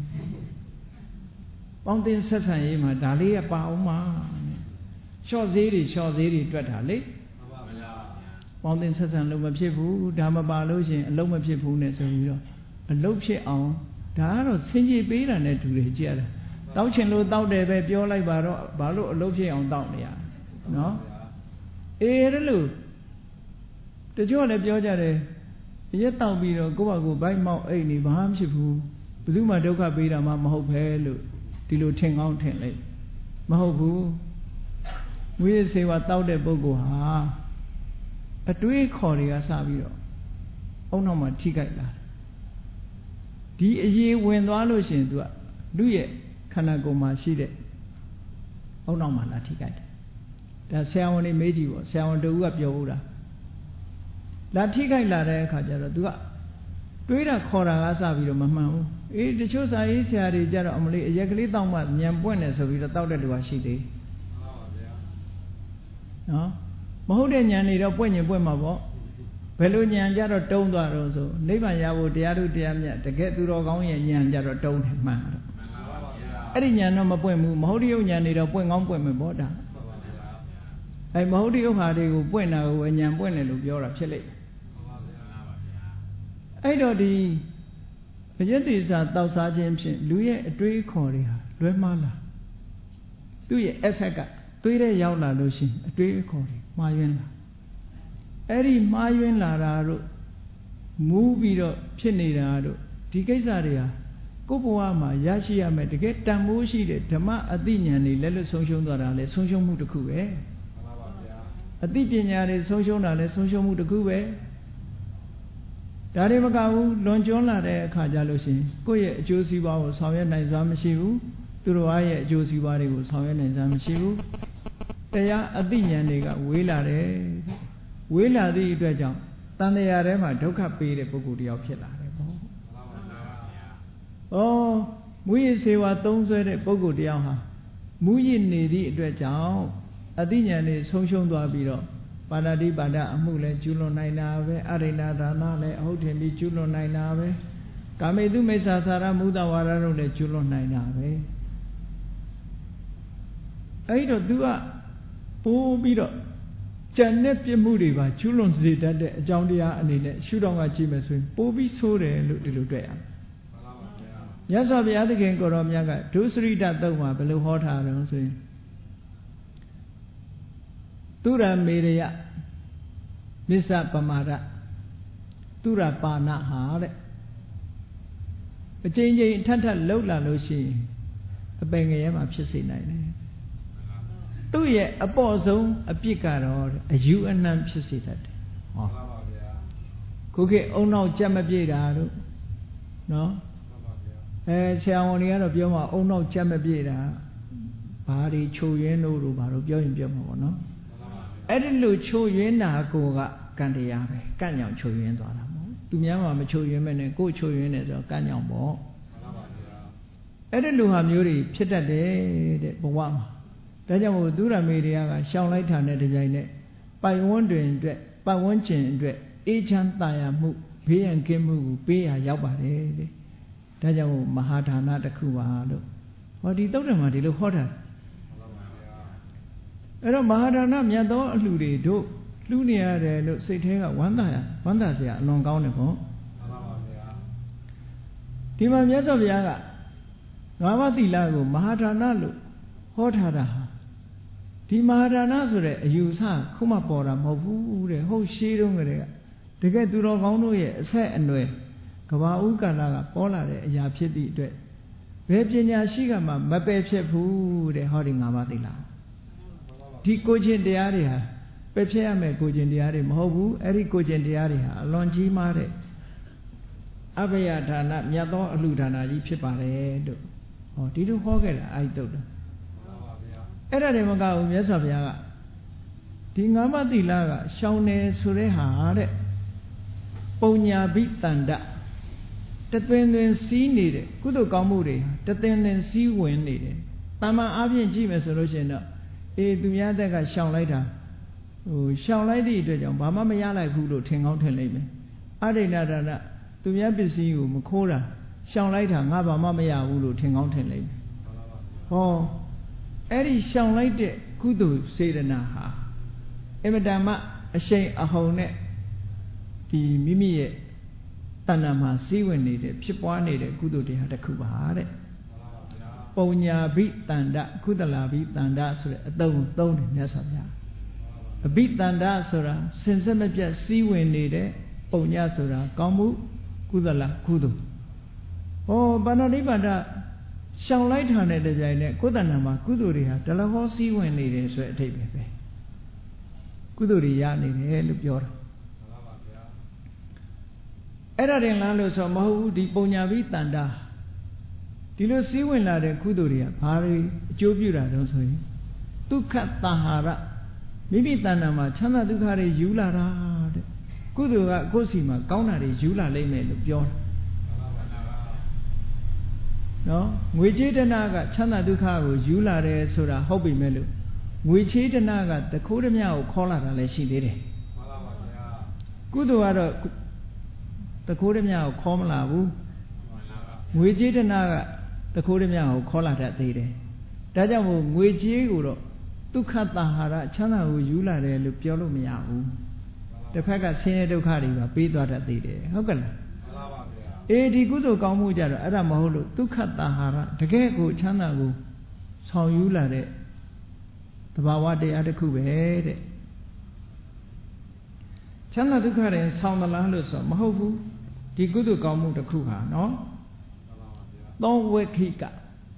ပေါင်းတင်ဆက်ဆံရေးမှာဒါလေးကပါအောင်မှာရှော့သေးတွေရှော့သေးတွေတွက်တာလေပေါင်းတင်ဆက်ဆံလို့မဖြစ်ဘူးဒါမပါလို့ရှင်အလုံးမဖြစ်ဘူးနဲ့ဆိုပြီးတော့အလုံးဖြစ်အောင်ဒါကတော့ဆင်ကြီးပေးတာနဲ့တူတယ်ကြည့်ရတာတောက်ချင်လို့တောက်တယ်ပဲပြောလိုက်ပါတော့ဘာလို့အလုံးဖြစ်အောင်တောက်နေရနော်အေးရလို့တချို့လည်းပြောကြတယ်ရက်တောက်ပြီးတော့ကိုယ့်ဘာကိုဘိုက်မောက်အိတ်နေဘာမှဖြစ်ဘူးဘယ်သူမှဒုက္ခပေးတာမှမဟုတ်ပဲလို့ဒီလိုထင်ကောင်းထင်လိုက်မဟုတ်ဘူးမူရစေဝါတောက်တဲ့ပုဂ္ဂိုလ်ဟာအတွေးခေါ်တွေကစပြီးတော့အုံနောက်မှာထိကြိုက်လာဒီအရေးဝင်သွားလို့ရှိရင် तू ကလူရဲ့ခန္ဓာကိုယ်မှာရှိတဲ့အုံနောက်မှာလာထိကြိုက်တယ်ဒါဆရာဝန်တွေမေးကြည့်ပေါ့ဆရာဝန်တူကပြောဦးတာလာထိကြိုက်လာတဲ့အခါကျတော့ तू ကတွေးတာခေါ်တာကစပြီးတော့မမှန်ဘူးအေးတချို့စာရေးဆရာတွေကြတော့အမလေးအရက်ကလေးတောက်မှညံပွင့်တယ်ဆိုပြီးတော့တောက်တဲ့လူကရှိသေးမှန်ပါဗျာနော်မဟုတ်တဲ့ညံနေတော့ပွင့်ညင်ပွင့်မှာပေါ့ဘယ်လိုညံကြတော့တုံးသွားတော့ဆိုနိဗ္ဗာန်ရဖို့တရားတို့တရားမြတ်တကယ်သူတော်ကောင်းရဲ့ညံကြတော့တုံးတယ်မှန်တော့အဲ့ဒီညံတော့မပွင့်ဘူးမဟုတ်တရုပ်ညံနေတော့ပွင့်ကောင်းပွင့်မယ်ပေါ့ဒါအဲ့မဟုတ်တရုပ်ဟာတွေကိုပွင့်တာကိုအညံပွင့်တယ်လို့ပြောတာဖြစ်လိမ့်အဲ့တော့ဒီအယက်တိစာတောက်စားခြင်းဖြင့်လူရဲ့အတွေးခေါ်တွေဟာလွဲမှားလာသူ့ရဲ့ effect ကတွေးတဲ့ရောက်လာလို့ရှိရင်အတွေးခေါ်တွေမှားယွင်းလာအဲ့ဒီမှားယွင်းလာတာတို့မူးပြီးတော့ဖြစ်နေတာတို့ဒီကိစ္စတွေဟာကိုယ်ဘဝမှာရရှိရမယ်တကယ်တန်ဖိုးရှိတဲ့ဓမ္မအသိဉာဏ်တွေလက်လွတ်ဆုံးရှုံးသွားတာလဲဆုံးရှုံးမှုတစ်ခုပဲမှန်ပါဗျာအသိပညာတွေဆုံးရှုံးတာလဲဆုံးရှုံးမှုတစ်ခုပဲဒါတွေမကဘူးလွန်ကျွန်းလာတဲ့အခါကျလို့ရှိရင်ကိုယ့်ရဲ့အကျိုးစီးပွားကိုဆောင်ရွက်နိုင်စွမ်းမရှိဘူးသူတို့အားရဲ့အကျိုးစီးပွားတွေကိုဆောင်ရွက်နိုင်စွမ်းမရှိဘူးတရားအသိဉာဏ်တွေကဝေးလာတယ်ဝေးလာသည့်အတွက်ကြောင့်တန်တရားထဲမှာဒုက္ခပေးတဲ့ပုဂ္ဂိုလ်တယောက်ဖြစ်လာတယ်ပေါ့ဩမူရစေဝါသုံးဆွဲတဲ့ပုဂ္ဂိုလ်တယောက်ဟာမူရနေသည့်အတွက်ကြောင့်အသိဉာဏ်တွေဆုံးရှုံးသွားပြီးတော့ပါဏာတိပါဒအမှုလည်းကျူးလွန်နိုင်တာပဲအရိဏဒါနလည်းအဟုတ်ထင်ပြီးကျူးလွန်နိုင်တာပဲကာမေတုမိစ္ဆာသာရမုဒဝါဒတို့လည်းကျူးလွန်နိုင်တာပဲအဲ့တော့ तू ကပိုးပြီးတော့ကြံတဲ့ပြစ်မှုတွေပါကျူးလွန်စေတတ်တဲ့အကြောင်းတရားအနေနဲ့ရှုထောင့်ကကြည့်မယ်ဆိုရင်ပိုးပြီးဆိုးတယ်လို့ဒီလိုတွေ့ရမယ်မြတ်စွာဘုရားသခင်ကိုရောမြတ်ကဒုစရိတသုတ်မှာဘယ်လိုဟောထားတယ်ဆိုရင်သူရမေရယမစ္ဆပမာဒသူရပါဏဟာတဲ့အချိန်ချင်းထပ်ထပ်လှုပ်လာလို့ရှိရင်အပင်ငရဲမှာဖြစ်စေနိုင်တယ်သူ့ရဲ့အပေါ့ဆုံးအပြစ်ကတော့အယူအနှံဖြစ်စေတတ်တယ်ဟောပါဗျာခုခေတ်အုံနောက်ကြက်မပြေတာတို့နော်အဲဆရာဝန်တွေကတော့ပြောမှာအုံနောက်ကြက်မပြေတာဘာတွေချိုရင်းတို့တို့ဘာလို့ပြောရင်ပြောမှာပေါ့နော်အဲ့ဒီလိုချိုရင်းတာကိုကကံတရားပဲကန့်ညောင်ချိုရင်းသွားတာမဟုတ်သူများမှမချိုရင်းမဲ့နဲ့ကိုယ်ချိုရင်းတယ်ဆိုတော့ကန့်ညောင်ပေါ့အဲ့ဒီလိုဟာမျိုးတွေဖြစ်တတ်တယ်တဲ့ဘဝမှာဒါကြောင့်မို့သူရမေတွေကရှောင်လိုက်တာနဲ့တကြိုင်နဲ့ပိုင်ဝန်းတွင်အတွက်ပတ်ဝန်းကျင်အတွက်အေးချမ်းသာယာမှုဘေးရန်ကင်းမှုကိုပေးရရောက်ပါတယ်တဲ့ဒါကြောင့်မို့မဟာဒါနတစ်ခုပါလို့ဟောဒီသုတ်တံမှာဒီလိုဟောတာအဲ့တော့မဟာဒါနမြတ်သောအလှူတွေတို့လူနေရတယ်လို့စိတ်ထဲကဝမ်းသာရဝမ်းသာစရာအလွန်ကောင်းတယ်ပေါ့ဒီမှာမြတ်စွာဘုရားကငါးပါးသီလကိုမဟာဒါနလို့ဟောထားတာဟာဒီမဟာဒါနဆိုတဲ့အယူဆခုမှပေါ်တာမဟုတ်ဘူးတဲ့ဟုတ်ရှိတုန်းကတည်းကတကယ်သူတော်ကောင်းတို့ရဲ့အဆက်အနွယ်ကဘာဥကာလကပေါ်လာတဲ့အရာဖြစ်သည့်အတွက်ဘယ်ပညာရှိကမှမပယ်ဖြစ်ဘူးတဲ့ဟောဒီငါးပါးသီလဒီကိုချင်းတရားတွေဟာပယ်ဖြစ်ရမယ်ကိုချင်းတရားတွေမဟုတ်ဘူးအဲ့ဒီကိုချင်းတရားတွေဟာအလွန်ကြီးမားတဲ့အဘယဒါနမြတ်သောအလှူဒါနကြီးဖြစ်ပါတယ်တို့ဟောဒီလိုဟောခဲ့တာအဲ့ဒီတုတ်တယ်အဲ့ဒါတွေမကဘူးမြတ်စွာဘုရားကဒီငါးပါးသီလကရှောင်နေဆိုတဲ့ဟာတဲ့ပုံညာဘိတန္တတသွင်သွင်စီးနေတဲ့ကုသိုလ်ကောင်းမှုတွေတသွင်သွင်စီးဝင်နေတယ်တာမန်အားဖြင့်ကြည့်မယ်ဆိုလို့ရှိရင်တော့အေးသူများတက်ကရှောင်လိုက်တာဟိုရှောင်လိုက်သည့်အတွက်ကြောင့်ဘာမှမရလိုက်ဘူးလို့ထင်ကောင်းထင်လိမ့်မယ်အဋိဏဒါနသူများပစ္စည်းကိုမခိုးတာရှောင်လိုက်တာငါဘာမှမရဘူးလို့ထင်ကောင်းထင်လိမ့်မယ်ဟောအဲ့ဒီရှောင်လိုက်တဲ့ကုသိုလ်စေတနာဟာအမတန်မှအရှိန်အဟုန်နဲ့ဒီမိမိရဲ့တဏ္ဍာမှာစီးဝင်နေတဲ့ဖြစ်ပွားနေတဲ့ကုသိုလ်တရားတစ်ခုပါတဲ့ပုံညာဘိတန္တကုသလာဘိတန္တဆိုတဲ့အသုံးသုံးတယ်မြတ်စွာဘုရားအဘိတန္တဆိုတာစင်စစ်မပြတ်စီးဝင်နေတဲ့ပုံညာဆိုတာကောင်းမှုကုသလာကုသိုလ်ဟောပါဏာတိပါဒရှောင်လိုက်တာနဲ့တပြိုင်နက်ကိုယ်တဏ္ဍာမှာကုသိုလ်တွေဟာတလဟောစီးဝင်နေတယ်ဆိုတဲ့အထိပ္ပယ်ပဲကုသိုလ်တွေရနေတယ်လို့ပြောတာအဲ့ဒါတင်လားလို့ဆိုမဟုတ်ဘူးဒီပုံညာဘိတန္တဒီလိုစီးဝင်လာတဲ့ကုသိုလ်တွေကဘာတွေအကျိုးပြုတာတုံးဆိုရင်ဒုက္ခတဟာရမိမိတဏ္ဍာမှာချမ်းသာဒုက္ခတွေယူလာတာတဲ့ကုသိုလ်ကကိုယ်စီမှာကောင်းတာတွေယူလာလိမ့်မယ်လို့ပြောတာနော်ငွေကြေးတဏကချမ်းသာဒုက္ခကိုယူလာတယ်ဆိုတာဟုတ်ပြီမဲ့လို့ငွေချေးတဏကတခိုးဓမြကိုခေါ်လာတာလည်းရှိသေးတယ်မှန်ပါပါဗျာကုသိုလ်ကတော့တခိုးဓမြကိုခေါ်မလာဘူးငွေကြေးတဏကတခိုးဓမြကိုခေါ်လာတတ်သေးတယ်ဒါကြောင့်မို့ငွေကြေးကိုတော့ဒုက္ခတဟာရချမ်းသာကိုယူလာတယ်လို့ပြောလို့မရဘူးတစ်ဖက်ကဆင်းရဲဒုက္ခတွေပါပေးသွားတတ်သေးတယ်ဟုတ်ကဲ့လားအေးဒီကုသိုလ်ကောင်းမှုကြတော့အဲ့ဒါမဟုတ်လို့ဒုက္ခတဟာရတကယ်ကိုချမ်းသာကိုဆောင်ယူလာတဲ့သဘာဝတရားတစ်ခုပဲတဲ့ချမ်းသာဒုက္ခတွေဆောင်သလားလို့ဆိုမဟုတ်ဘူးဒီကုသိုလ်ကောင်းမှုတစ်ခုဟာနော်သောဝေခိက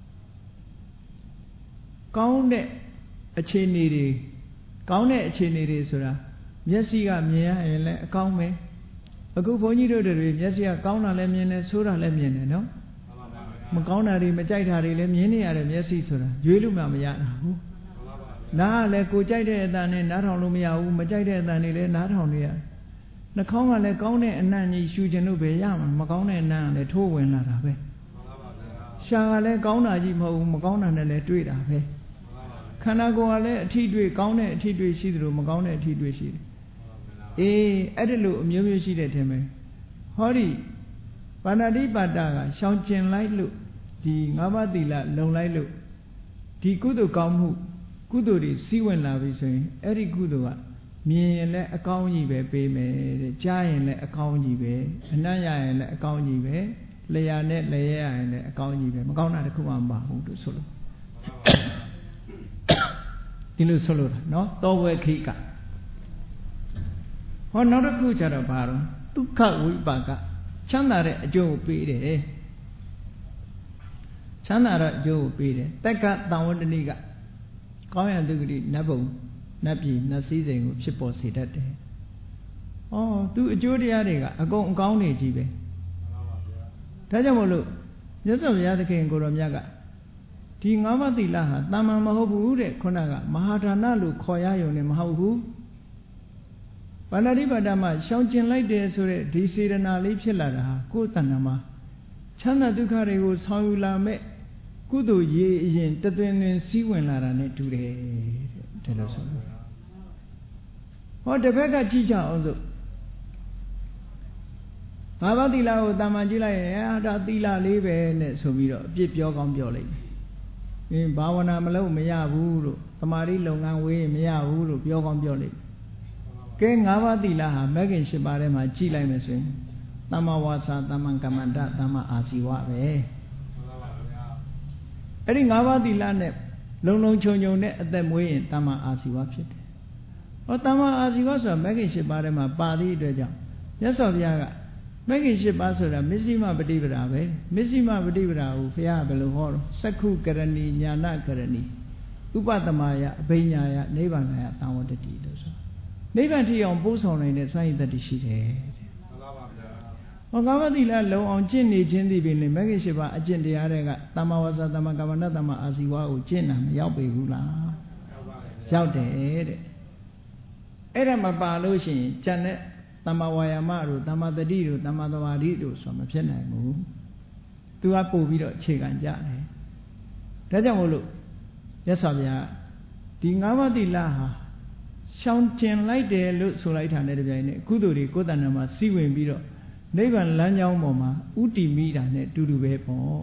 ကောင်းတဲ့အခြေအနေတွေကောင်းတဲ့အခြေအနေတွေဆိုတာမျက်စိကမြင်ရရင်လည်းအကောင်းပဲအခုဘုန်းကြီးတို့တွေမျက်စိကကောင်းတာလည်းမြင်တယ်ဆိုးတာလည်းမြင်တယ်နော်မကောင်းတာတွေမကြိုက်တာတွေလည်းမြင်နေရတဲ့မျက်စိဆိုတာရွေးလို့မှမရတာဘူးနားကလည်းကိုကြိုက်တဲ့အတန်နဲ့နားထောင်လို့မရဘူးမကြိုက်တဲ့အတန်တွေလည်းနားထောင်နေရနှာခေါင်းကလည်းကောင်းတဲ့အနံ့ကြီးရှူခြင်းလို့ပဲရမှာမကောင်းတဲ့အနံ့ကလည်းထိုးဝင်လာတာပဲရှာကလည်းကောင်းတာကြီးမဟုတ်ဘူးမကောင်းတာနဲ့လည်းတွေ့တာပဲခန္ဓာကိုယ်ကလည်းအထီးတွေ့ကောင်းတဲ့အထီးတွေ့ရှိတယ်လို့မကောင်းတဲ့အထီးတွေ့ရှိတယ်အေးအဲ့ဒီလိုအမျိုးမျိုးရှိတဲ့ထင်မယ်ဟောဒီပါဏာတိပါဒကရှောင်ကျင်လိုက်လို့ဒီငါးပါးသီလလုံလိုက်လို့ဒီကုသိုလ်ကောင်းမှုကုသိုလ်တွေစီးဝင်လာပြီဆိုရင်အဲ့ဒီကုသိုလ်ကမြင်ရင်လည်းအကောင်းကြီးပဲပေးမယ်တဲ့ကြားရင်လည်းအကောင်းကြီးပဲအနံ့ရရင်လည်းအကောင်းကြီးပဲလျာနဲ့လျက်ရရင်လည်းအကောင်းကြီးပဲမကောင်းတာတခုမှမပါဘူးလို့ဆိုလို့ဒီလိုဆိုလို့နော်သောဝေခိကဟောနောက်တစ်ခုကျတော့ဘာတော့ဒုက္ခဝိပါကချမ်းသာတဲ့အကျိုးကိုပေးတယ်ချမ်းသာတော့အကျိုးကိုပေးတယ်တက္ကသံဝတ္တနိကကောင်းရတုဂတိနတ်ဘုံနတ်ပြည်နတ်စည်းစိမ်ကိုဖြစ်ပေါ်စေတတ်တယ်။ဩသူအကျိုးတရားတွေကအကုန်အကောင်းနေကြီးပဲ။ဒါကြောင့်မို့လို့မြတ်စွာဘုရားသခင်ကိုရောမြတ်ကဒီငါးပါးသီလဟာတာမန်မဟုတ်ဘူးတဲ့ခုနကမဟာဒါနလို့ခေါ်ရရုံနဲ့မဟုတ်ဘူး။ပါဏာတိပါဒမှာရှောင်ကျင်လိုက်တယ်ဆိုတဲ့ဒီစေတနာလေးဖြစ်လာတာဟာကိုယ်တဏ္ဍာမှာချမ်းသာဒုက္ခတွေကိုဆောင်ယူလာမဲ့ကုသိုလ်ရေးအရင်တသွင်သွင်စီးဝင်လာတာနဲ့တူတယ်တဲ့ဒါလို့ဆိုလို့ဟောတစ်ဖက်ကကြည့်ကြအောင်ဆိုငါးပါးသီလကိုတာမန်ကြည့်လိုက်ရင်အာဒါသီလလေးပဲနဲ့ဆိုပြီးတော့အပြစ်ပြောကောင်းပြောလိုက်တယ်။အင်းဘာဝနာမလုပ်မရဘူးလို့သမာဓိလုပ်ငန်းဝေးမရဘူးလို့ပြောကောင်းပြောလိုက်။ kē ngā pa thīla ha Mekkin eight pa re ma ji lai me so yin Tamma wasa tamma kammanta tamma asiwa be Eri ngā pa thīla ne long long chong chong ne athat mwe yin tamma asiwa phit de Ho tamma asiwa so Mekkin eight pa re ma pa thi atwat jaungမြတ်စွာဘုရားကMekkin eightပါးဆိုတာမစ္စည်းမပฏิပဒါပဲမစ္စည်းမပฏิပဒါကိုဘုရားဘယ်လိုဟောတော့စက္ခုကရဏီညာဏကရဏီဥပတမယအဘိညာယနိဗ္ဗာန်ယသံဝတ္တိလို့ဆိုနိဗ္ဗာန်ထိအောင်ပို့ဆောင်နိုင်တဲ့စွမ်းရည်တတ္တိရှိတယ်တဲ့မှန်ပါပါဗျာဟောငါးပါးသီလလုံအောင်ကျင့်နေခြင်းသည်ပင်လေMekkin eightပါးအကျင့်တရားတွေကသမ္မာဝါစာသမ္မာကမ္မန္တသမ္မာအာဇီဝကိုကျင့်တာမရောက်ပေဘူးလားရောက်တယ်တဲ့အဲ့ဒါမပါလို့ရှိရင်ကျန်တဲ့သမ္မာဝါယာမတို့သမ္မာတတိတို့သမ္မာသမာဓိတို့ဆိုမဖြစ်နိုင်ဘူးသူကပို့ပြီးတော့အခြေခံကြတယ်ဒါကြောင့်မို့လို့မြတ်စွာဘုရားဒီငါးပါးသီလဟာရှောင်ကျင်လိုက်တယ်လို့ဆိုလိုက်တာနဲ့တပြိုင်နက်ကုသိုလ်တွေကိုယ်တဏ္ဍာမှာစီးဝင်ပြီးတော့နိဗ္ဗာန်လမ်းကြောင်းပေါ်မှာဥတည်မိတာနဲ့တူတူပဲပေါ့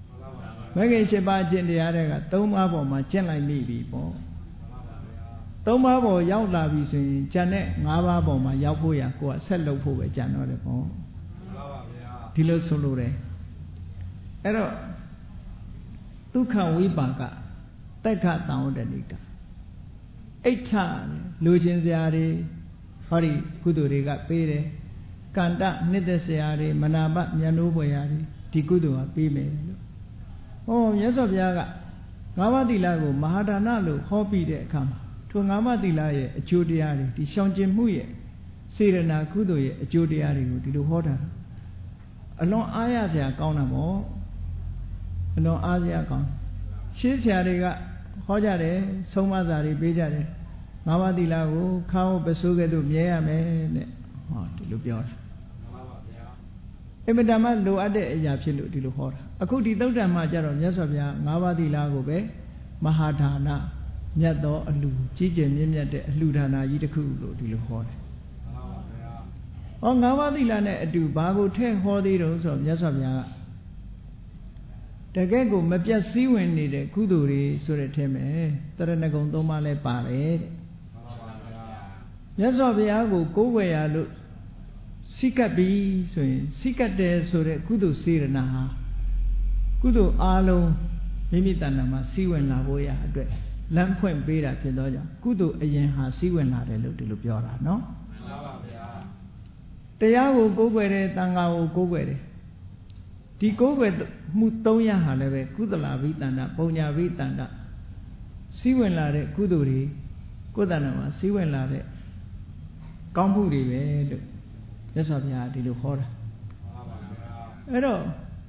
Mekkin eightပါးကျင့်တရားတွေကသုံးပါးပေါ်မှာကျင့်လိုက်မိပြီပေါ့သုံးပါးပေါ်ရောက်လာပြီဆိုရင်ကျန်တဲ့ငါးပါးပေါ်မှာရောက်ဖို့ရကိုယ်ကဆက်လုပ်ဖို့ပဲကြံတော့တယ်ပေါ့ဒီလိုဆိုလို့တယ်အဲ့တော့ဒုက္ခဝိပါကတက်ခသံဝတ္တနိကအိဋ္ဌလူချင်းစရာတွေဟောဒီကုသိုလ်တွေကပေးတယ်ကန္တနှစ်သက်စရာတွေမနာပမြတ်နိုးပွေရာတွေဒီကုသိုလ်ကပေးမယ်လို့ဟောမြတ်စွာဘုရားကငါးပါးသီလကိုမဟာဒါနလို့ဟောပြီးတဲ့အခါမှာထိုငါးပါးသီလရဲ့အကျိုးတရားတွေဒီရှောင်ကျင်မှုရဲ့စေရနာကုသိုလ်ရဲ့အကျိုးတရားတွေကိုဒီလိုဟောတာအလွန်အားရစရာကောင်းတာပေါ့အလွန်အားစရာကောင်းရှင်းဆရာတွေကဟောကြတယ်ဆုံးမစာတွေပေးကြတယ်ငါးပါးသီလကိုခါဟုတ်ပစိုးကဲ့သို့မြဲရမယ်တဲ့ဟောဒီလိုပြောတာမှန်ပါဗျာအင်မတန်မှလိုအပ်တဲ့အရာဖြစ်လို့ဒီလိုဟောတာအခုဒီသုတ်တံမှာကျတော့မြတ်စွာဘုရားငါးပါးသီလကိုပဲမဟာဒါနမြတ်သောအလှကြီးကျယ်မြင့်မြတ်တဲ့အလှဒါနာကြီးတစ်ခုလို့ဒီလိုဟောတယ်မှန်ပါဗျာဟောငါးပါးသီလနဲ့အတူဘာကိုထည့်ဟောသေးတုံးဆိုတော့မြတ်စွာဘုရားကတကယ့်ကိုမပြတ်စည်းဝင်နေတဲ့ကုသိုလ်တွေဆိုတဲ့အထက်မှာတရဏဂုံသုံးပါးလဲပါတယ်တဲ့မှန်ပါဗျာမြတ်စွာဘုရားကိုကိုးကွယ်ရလို့စိကပ်ပြီဆိုရင်စိကပ်တယ်ဆိုတဲ့ကုသိုလ်စေရနာဟာကုသိုလ်အားလုံးမိမိတဏ္ဍာမှာစည်းဝင်လာဖို့ရအတွက်လမ်းဖွင့်ပေးတာဖြစ်သောကြောင့်ကုသိုလ်အရင်ဟာစည်းဝင်လာတယ်လို့ဒီလိုပြောတာနော်မှန်ပါဗျာတရားကိုကိုးကွယ်တယ်သံဃာကိုကိုးကွယ်တယ်ဒီကိုးကွယ်မှုသုံးရပ်ဟာလည်းပဲကုသလာဘိတန္တပုံညာဘိတန္တစည်းဝင်လာတဲ့ကုသိုလ်တွေကိုယ်တဏ္ဍာမှာစည်းဝင်လာတဲ့ကောင်းမှုတွေပဲလို့မြတ်စွာဘုရားဒီလိုဟောတာမှန်ပါဗျာအဲ့တော့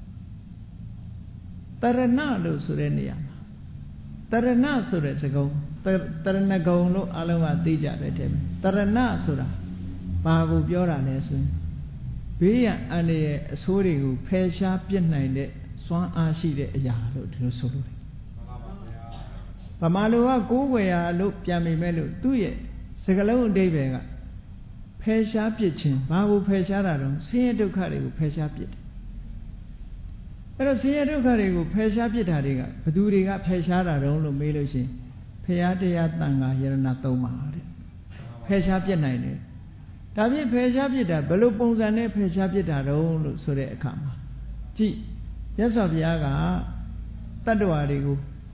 တရဏလို့ဆိုတဲ့နေရာမှာတရဏဆိုတဲ့စကားတရဏဂုံလို့အလုံးကသိကြတယ်တဲ့တရဏဆိုတာဘာကိုပြောတာလဲဆိုရင်ဘေးရန်အန္တရာယ်အဆိုးတွေကိုဖယ်ရှားပြစ်နိုင်တဲ့စွမ်းအားရှိတဲ့အရာလို့ဒီလိုဆိုလို့တယ်မှန်ပါဗျာဗမာလူကကိုးကွယ်ရလို့ပြန်မိမဲ့လို့သူ့ရဲ့စကားလုံးအဓိပ္ပာယ်ကဖယ်ရှားပြစ်ခြင်းဘာကိုဖယ်ရှားတာတော့ဆင်းရဲဒုက္ခတွေကိုဖယ်ရှားပြစ်တယ်အဲ့တော့ဆင်းရဲဒုက္ခတွေကိုဖယ်ရှားပြစ်တာတွေကဘယ်သူတွေကဖယ်ရှားတာတုံးလို့မေးလို့ရှိရင်ဖရာတရားတန်ခါယရဏသုံးပါးတဲ့ဖယ်ရှားပြစ်နိုင်တယ်ဒါဖြင့်ဖယ်ရှားပြစ်တာဘယ်လိုပုံစံနဲ့ဖယ်ရှားပြစ်တာတုံးလို့ဆိုတဲ့အခါမှာကြည့်မြတ်စွာဘုရားကတတ္တဝါတွေကို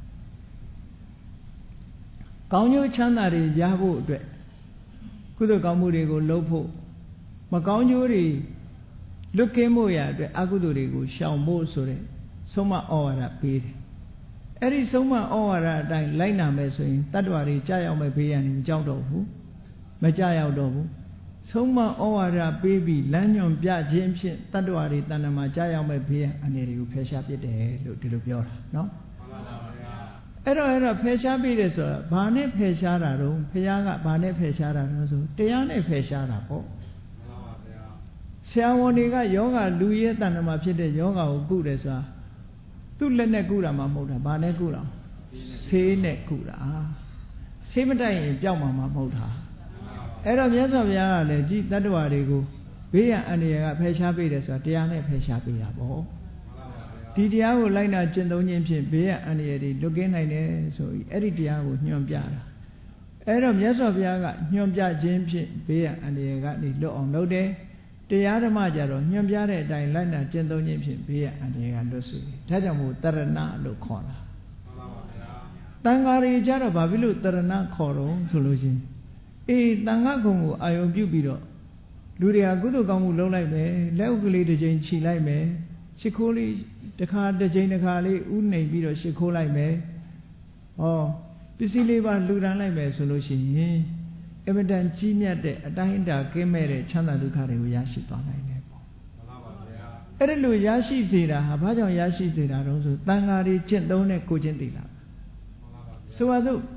ကောင်းကျိုးချမ်းသာတွေရဖို့အတွက်ကုသိုလ်ကောင်းမှုတွေကိုလုပ်ဖို့မကောင်းကျိုးတွေလွတ်ကင်းဖို့ရအတွက်အကုသိုလ်တွေကိုရှောင်ဖို့ဆိုတဲ့ဆုံးမဩဝါဒပေးတယ်။အဲ့ဒီဆုံးမဩဝါဒအတိုင်းလိုက်နာမယ်ဆိုရင်တတ္တဝါတွေကြာရောက်မဲ့ဘေးရန်တွေမကြောက်တော့ဘူး။မကြာရောက်တော့ဘူး။ဆုံးမဩဝါဒပေးပြီးလမ်းညွန်ပြခြင်းဖြင့်တတ္တဝါတွေတဏ္ဍာမှာကြာရောက်မဲ့ဘေးရန်အနေတွေကိုဖယ်ရှားပစ်တယ်လို့ဒီလိုပြောတာနော်။အဲ့တော့အဲ့တော့ဖယ်ရှားပြီးတယ်ဆိုတာဘာနဲ့ဖယ်ရှားတာတော့ဘုရားကဘာနဲ့ဖယ်ရှားတာတော့ဆိုတရားနဲ့ဖယ်ရှားတာပေါ့ဆရာဝန်တွေကယောဂလူရဲ့တဏ္ဍာမှာဖြစ်တဲ့ယောဂကိုကုတယ်ဆိုတာသူ့လက်နဲ့ကုတာမှမဟုတ်တာဘာနဲ့ကုတာဆေးနဲ့ကုတာဆေးမတိုက်ရင်ပျောက်မှာမဟုတ်တာအဲ့တော့မြတ်စွာဘုရားကလည်းကြည်တတ္တဝါတွေကိုဘေးရန်အန္တရာယ်ကဖယ်ရှားပေးတယ်ဆိုတာတရားနဲ့ဖယ်ရှားပေးတာပေါ့ဒီတရားကိုလိုက်နာကျင့်သုံးခြင်းဖြင့်ဘေးရန်အန္တရာယ်တွေလွတ်ကင်းနိုင်တယ်ဆိုပြီးအဲ့ဒီတရားကိုညွှန်ပြတာအဲ့တော့မြတ်စွာဘုရားကညွှန်ပြခြင်းဖြင့်ဘေးရန်အန္တရာယ်ကနေလွတ်အောင်လုပ်တယ်တရားဓမ္မကြတော့ညွှန်ပြတဲ့အတိုင်းလိုက်နာကျင့်သုံးခြင်းဖြင့်ဘေးရန်အန္တရာယ်ကလွတ်စေတယ်ဒါကြောင့်မို့တရဏလို့ခေါ်တာတန်ဃာတွေကြတော့ဘာဖြစ်လို့တရဏခေါ်တော့ဆိုလို့ချင်းအေးတန်ဃာကုံကိုအာယုံပြုပြီးတော့လူတွေကကုသိုလ်ကောင်းမှုလုပ်လိုက်မယ်လက်ဥကလေးတစ်ချိန်ခြိလိုက်မယ်ရှ िख ိုးလေးတစ်ခါတစ်ချိန်တစ်ခါလေးဥနှိမ်ပြီးတော့ရှ िख ိုးလိုက်မယ်ဟောပစ္စည်းလေးပါလှူဒန်းလိုက်မယ်ဆိုလို့ရှိရင်အမတန်ကြီးမြတ်တဲ့အတိုင်းအတာကင်းမဲ့တဲ့ချမ်းသာဒုက္ခတွေကိုရရှိသွားနိုင်တယ်ပေါ့မှန်ပါပါဗျာအဲ့ဒါလို့ရရှိစေတာဟာဘာကြောင့်ရရှိစေတာတုံးဆိုတန်ဃာတွေကျင့်သုံးတဲ့ကိုချင်းသိလားမှန်ပါပါဗျာဆိုပါစို့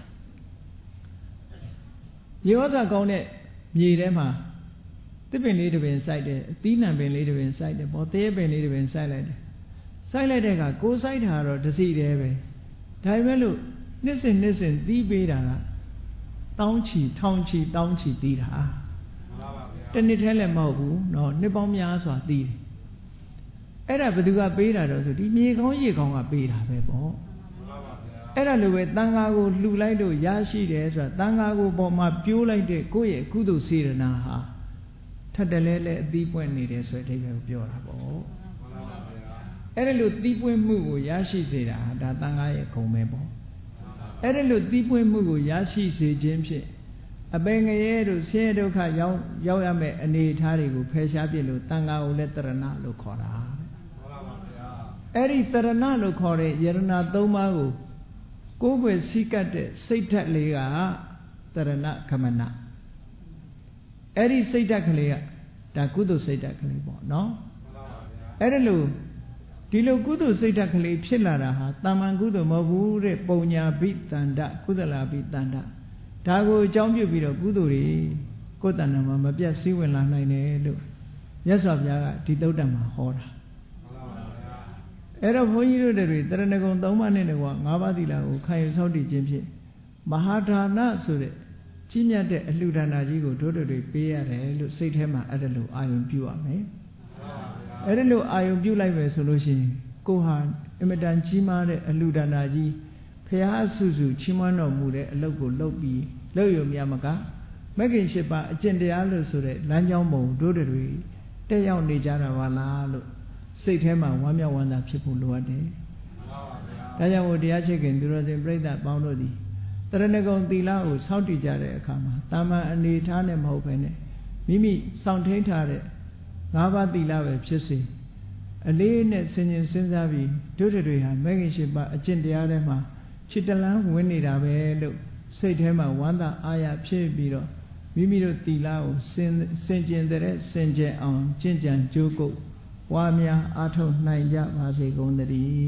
ရေဝဇာကောင်းတဲ့မြေထဲမှာတစ်ပင်လေးတစ်ပင်စိုက်တယ်အသီးနှံပင်လေးတစ်ပင်စိုက်တယ်ပေါ့သေးပင်လေးတစ်ပင်စိုက်လိုက်တယ်စိုက်လိုက်တဲ့အခါကိုယ်စိုက်တာတော့တစ်စီတည်းပဲဒါပေမဲ့လို့နှစ်စဉ်နှစ်စဉ်သီးပေးတာကတောင်းချီထောင်းချီတောင်းချီသီးတာမှန်ပါပါဗျာတစ်နှစ်တည်းလည်းမဟုတ်ဘူးเนาะနှစ်ပေါင်းများစွာသီးတယ်အဲ့ဒါဘယ်သူကပေးတာတော့ဆိုဒီမြေကောင်းရေကောင်းကပေးတာပဲပေါ့အဲ့ဒါလိုပဲတန်ဃာကိုလှူလိုက်လို့ရရှိတယ်ဆိုတာတန်ဃာကိုပေါ်မှာပြိုးလိုက်တဲ့ကိုယ့်ရဲ့ကုသိုလ်စေတနာဟာထပ်တလဲလဲအသီးပွင့်နေတယ်ဆိုတဲ့အဓိပ္ပာယ်ကိုပြောတာပေါ့အဲ့ဒါလိုသီးပွင့်မှုကိုရရှိစေတာဒါတန်ဃာရဲ့ဂုဏ်ပဲပေါ့အဲ့ဒါလိုသီးပွင့်မှုကိုရရှိစေခြင်းဖြင့်အပင်ငရဲတို့ဆင်းရဲဒုက္ခရောက်ရောက်ရမယ့်အနေအထားတွေကိုဖယ်ရှားပြလို့တန်ဃာကိုလည်းတရဏလို့ခေါ်တာအဲ့ဒီတရဏလို့ခေါ်တဲ့ယရဏသုံးပါးကိုကိုယ်ွယ်စည်းကပ်တဲ့စိတ်ဓာတ်လေးကတရဏခမနအဲ့ဒီစိတ်ဓာတ်ကလေးကဒါကုသိုလ်စိတ်ဓာတ်ကလေးပေါ့နော်အဲ့ဒါလို့ဒီလိုကုသိုလ်စိတ်ဓာတ်ကလေးဖြစ်လာတာဟာတာမန်ကုသိုလ်မဟုတ်ဘူးတဲ့ပုံညာဘိတန္တကုသလာဘိတန္တဒါကိုအကြောင်းပြုပြီးတော့ကုသိုလ်တွေကိုယ်တဏ္ဍာမှာမပြတ်စည်းဝင်လာနိုင်တယ်လို့မြတ်စွာဘုရားကဒီသုတ္တမှာဟောတာအဲ့တော့ဘုန်းကြီးတို့တွေတရဏဂုံသုံးပါးနဲ့ကွာငါးပါးသီလကိုခံယူဆောက်တည်ခြင်းဖြင့်မဟာဒါနဆိုတဲ့ကြီးမြတ်တဲ့အလှူဒါနကြီးကိုတို့တို့တွေပေးရတယ်လို့စိတ်ထဲမှာအဲ့ဒါလိုအာယုံပြုရမယ်အဲ့ဒါလိုအာယုံပြုလိုက်မယ်ဆိုလို့ရှိရင်ကိုဟာအမတန်ကြီးမားတဲ့အလှူဒါနကြီးဖရာအဆုစုချီးမွမ်းတော်မူတဲ့အလုပ်ကိုလုပ်ပြီးလုပ်ရမြမကမဂ္ဂင်၈ပါးအကျင့်တရားလို့ဆိုတဲ့လမ်းကြောင်းပုံတို့တွေတက်ရောက်နေကြတာပါလားလို့စိတ်ထဲမှာဝမ်းမြောက်ဝမ်းသာဖြစ်ဖို့လိုအပ်တယ်။ဒါကြောင့်မို့တရားချစ်ခင်သူတော်စင်ပြိဿပေါင်းတို့သည်တရဏဂုံသီလကိုစောင့်တည်ကြတဲ့အခါမှာတာမန်အနေထားနဲ့မဟုတ်ဘဲနဲ့မိမိစောင့်ထိန်ထားတဲ့ငါးပါးသီလပဲဖြစ်စေအလေးနဲ့ဆင်ခြင်စဉ်းစားပြီးတို့တွေဟာမဂ္ဂင်၈ပါးအကျင့်တရားထဲမှာခြေတလန်းဝင်နေတာပဲလို့စိတ်ထဲမှာဝမ်းသာအားရဖြစ်ပြီးတော့မိမိတို့သီလကိုစင်စင်ကျင်တဲ့စင်ကြယ်အောင်ကျင့်ကြံကြိုးကုပ်ဝါများအားထုတ်နိုင်ကြပါစေကုန်သတည်း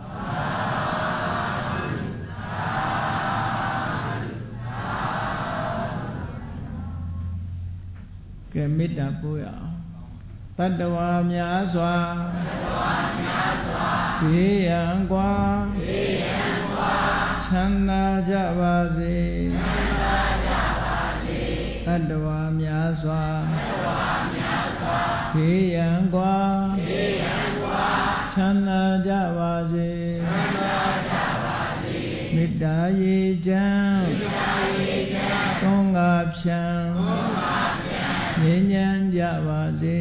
ကဲမေတ္တာပို့ရအောင်တတ္တဝါများစွာဘေးရန်ကွာချမ်းသာကြပါစေတတ္တဝါများစွာဘေးရန်ကွာချမ်းသာကြပါစေမေတ္တာရေချမ်းသွန်ငါဖြံငြိမ်းချမ်းကြပါစေ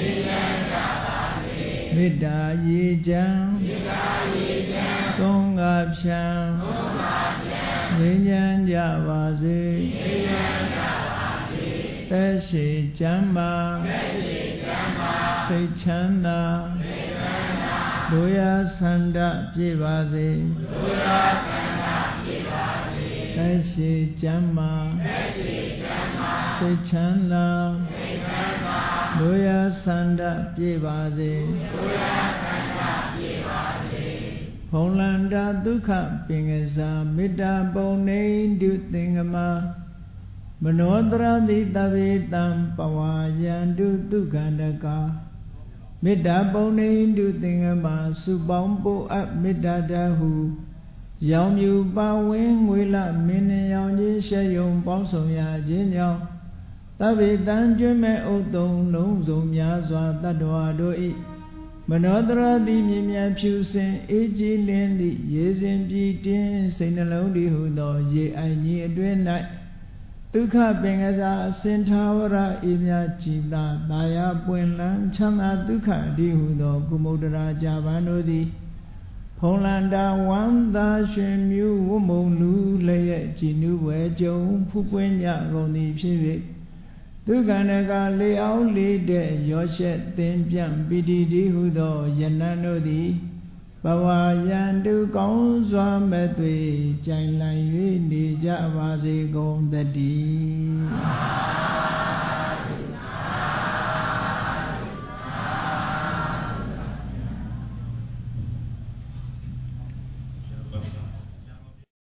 မေတ္တာရေချမ်းသွန်ငါဖြံငြိမ်းချမ်းကြပါစေသက်ရှိချမ်းသာစိတ်ချမ်းသာလူရဆန္ဒပြည့်ပါစေသက်ရှိချမ်းသာစိတ်ချမ်းသာလူရဆန္ဒပြည့်ပါစေဘုံလန္တာဒုက္ခပင်ကစားမေတ္တာပုံနေတုသင်္ကမမနောတရတိတဗေတံပဝါယန္တုဒုက္ခန္တကာမေတ္တာပုံနေတုသင်္ကမစုပေါင်းပို့အပ်မေတ္တာတဟုရောင်မြူပါဝင်းငွေလမင်းနှရောင်ကြီးရှဲယုံပေါင်းဆောင်ရာခြင်းကြောင့်တဗေတံကျွမ်းမဲ့ဥတုံလုံးစုံများစွာတတ္တဝါတို့ဤမနောတရတိမြင်မြန်ဖြူစင်အေးကြည်လင်းသည့်ရေစဉ်ပြည်တင်းစိတ်နှလုံးတည်ဟုသောရေအိုင်ကြီးအတွင်း၌ဒုက္ခပင်ကစားအစင်သာဝရအေးမြကြည်သာသာယာပွင့်လန်းချမ်းသာဒုက္ခတည်ဟုသောကုမုဒ္ဒရာကြာပန်တို့သည်ဖုံလန္တာဝမ်းသာရွှင်မြူးဝမုံလူလျက်ကြည်နူးပွဲကြုံဖူးပွင့်ကြကုန်သည်ဖြစ်၍ဒုက္ခနကလေအောင်လေးတဲ့ရောရှက်သင်ပြန့်ပိတိတည်ဟုသောယနန်တို့သည်ဘဝယံတုကောင်းစွာမဲ့သွေကြိုင်လည်၍နေကြပါစေကုန်သတည်း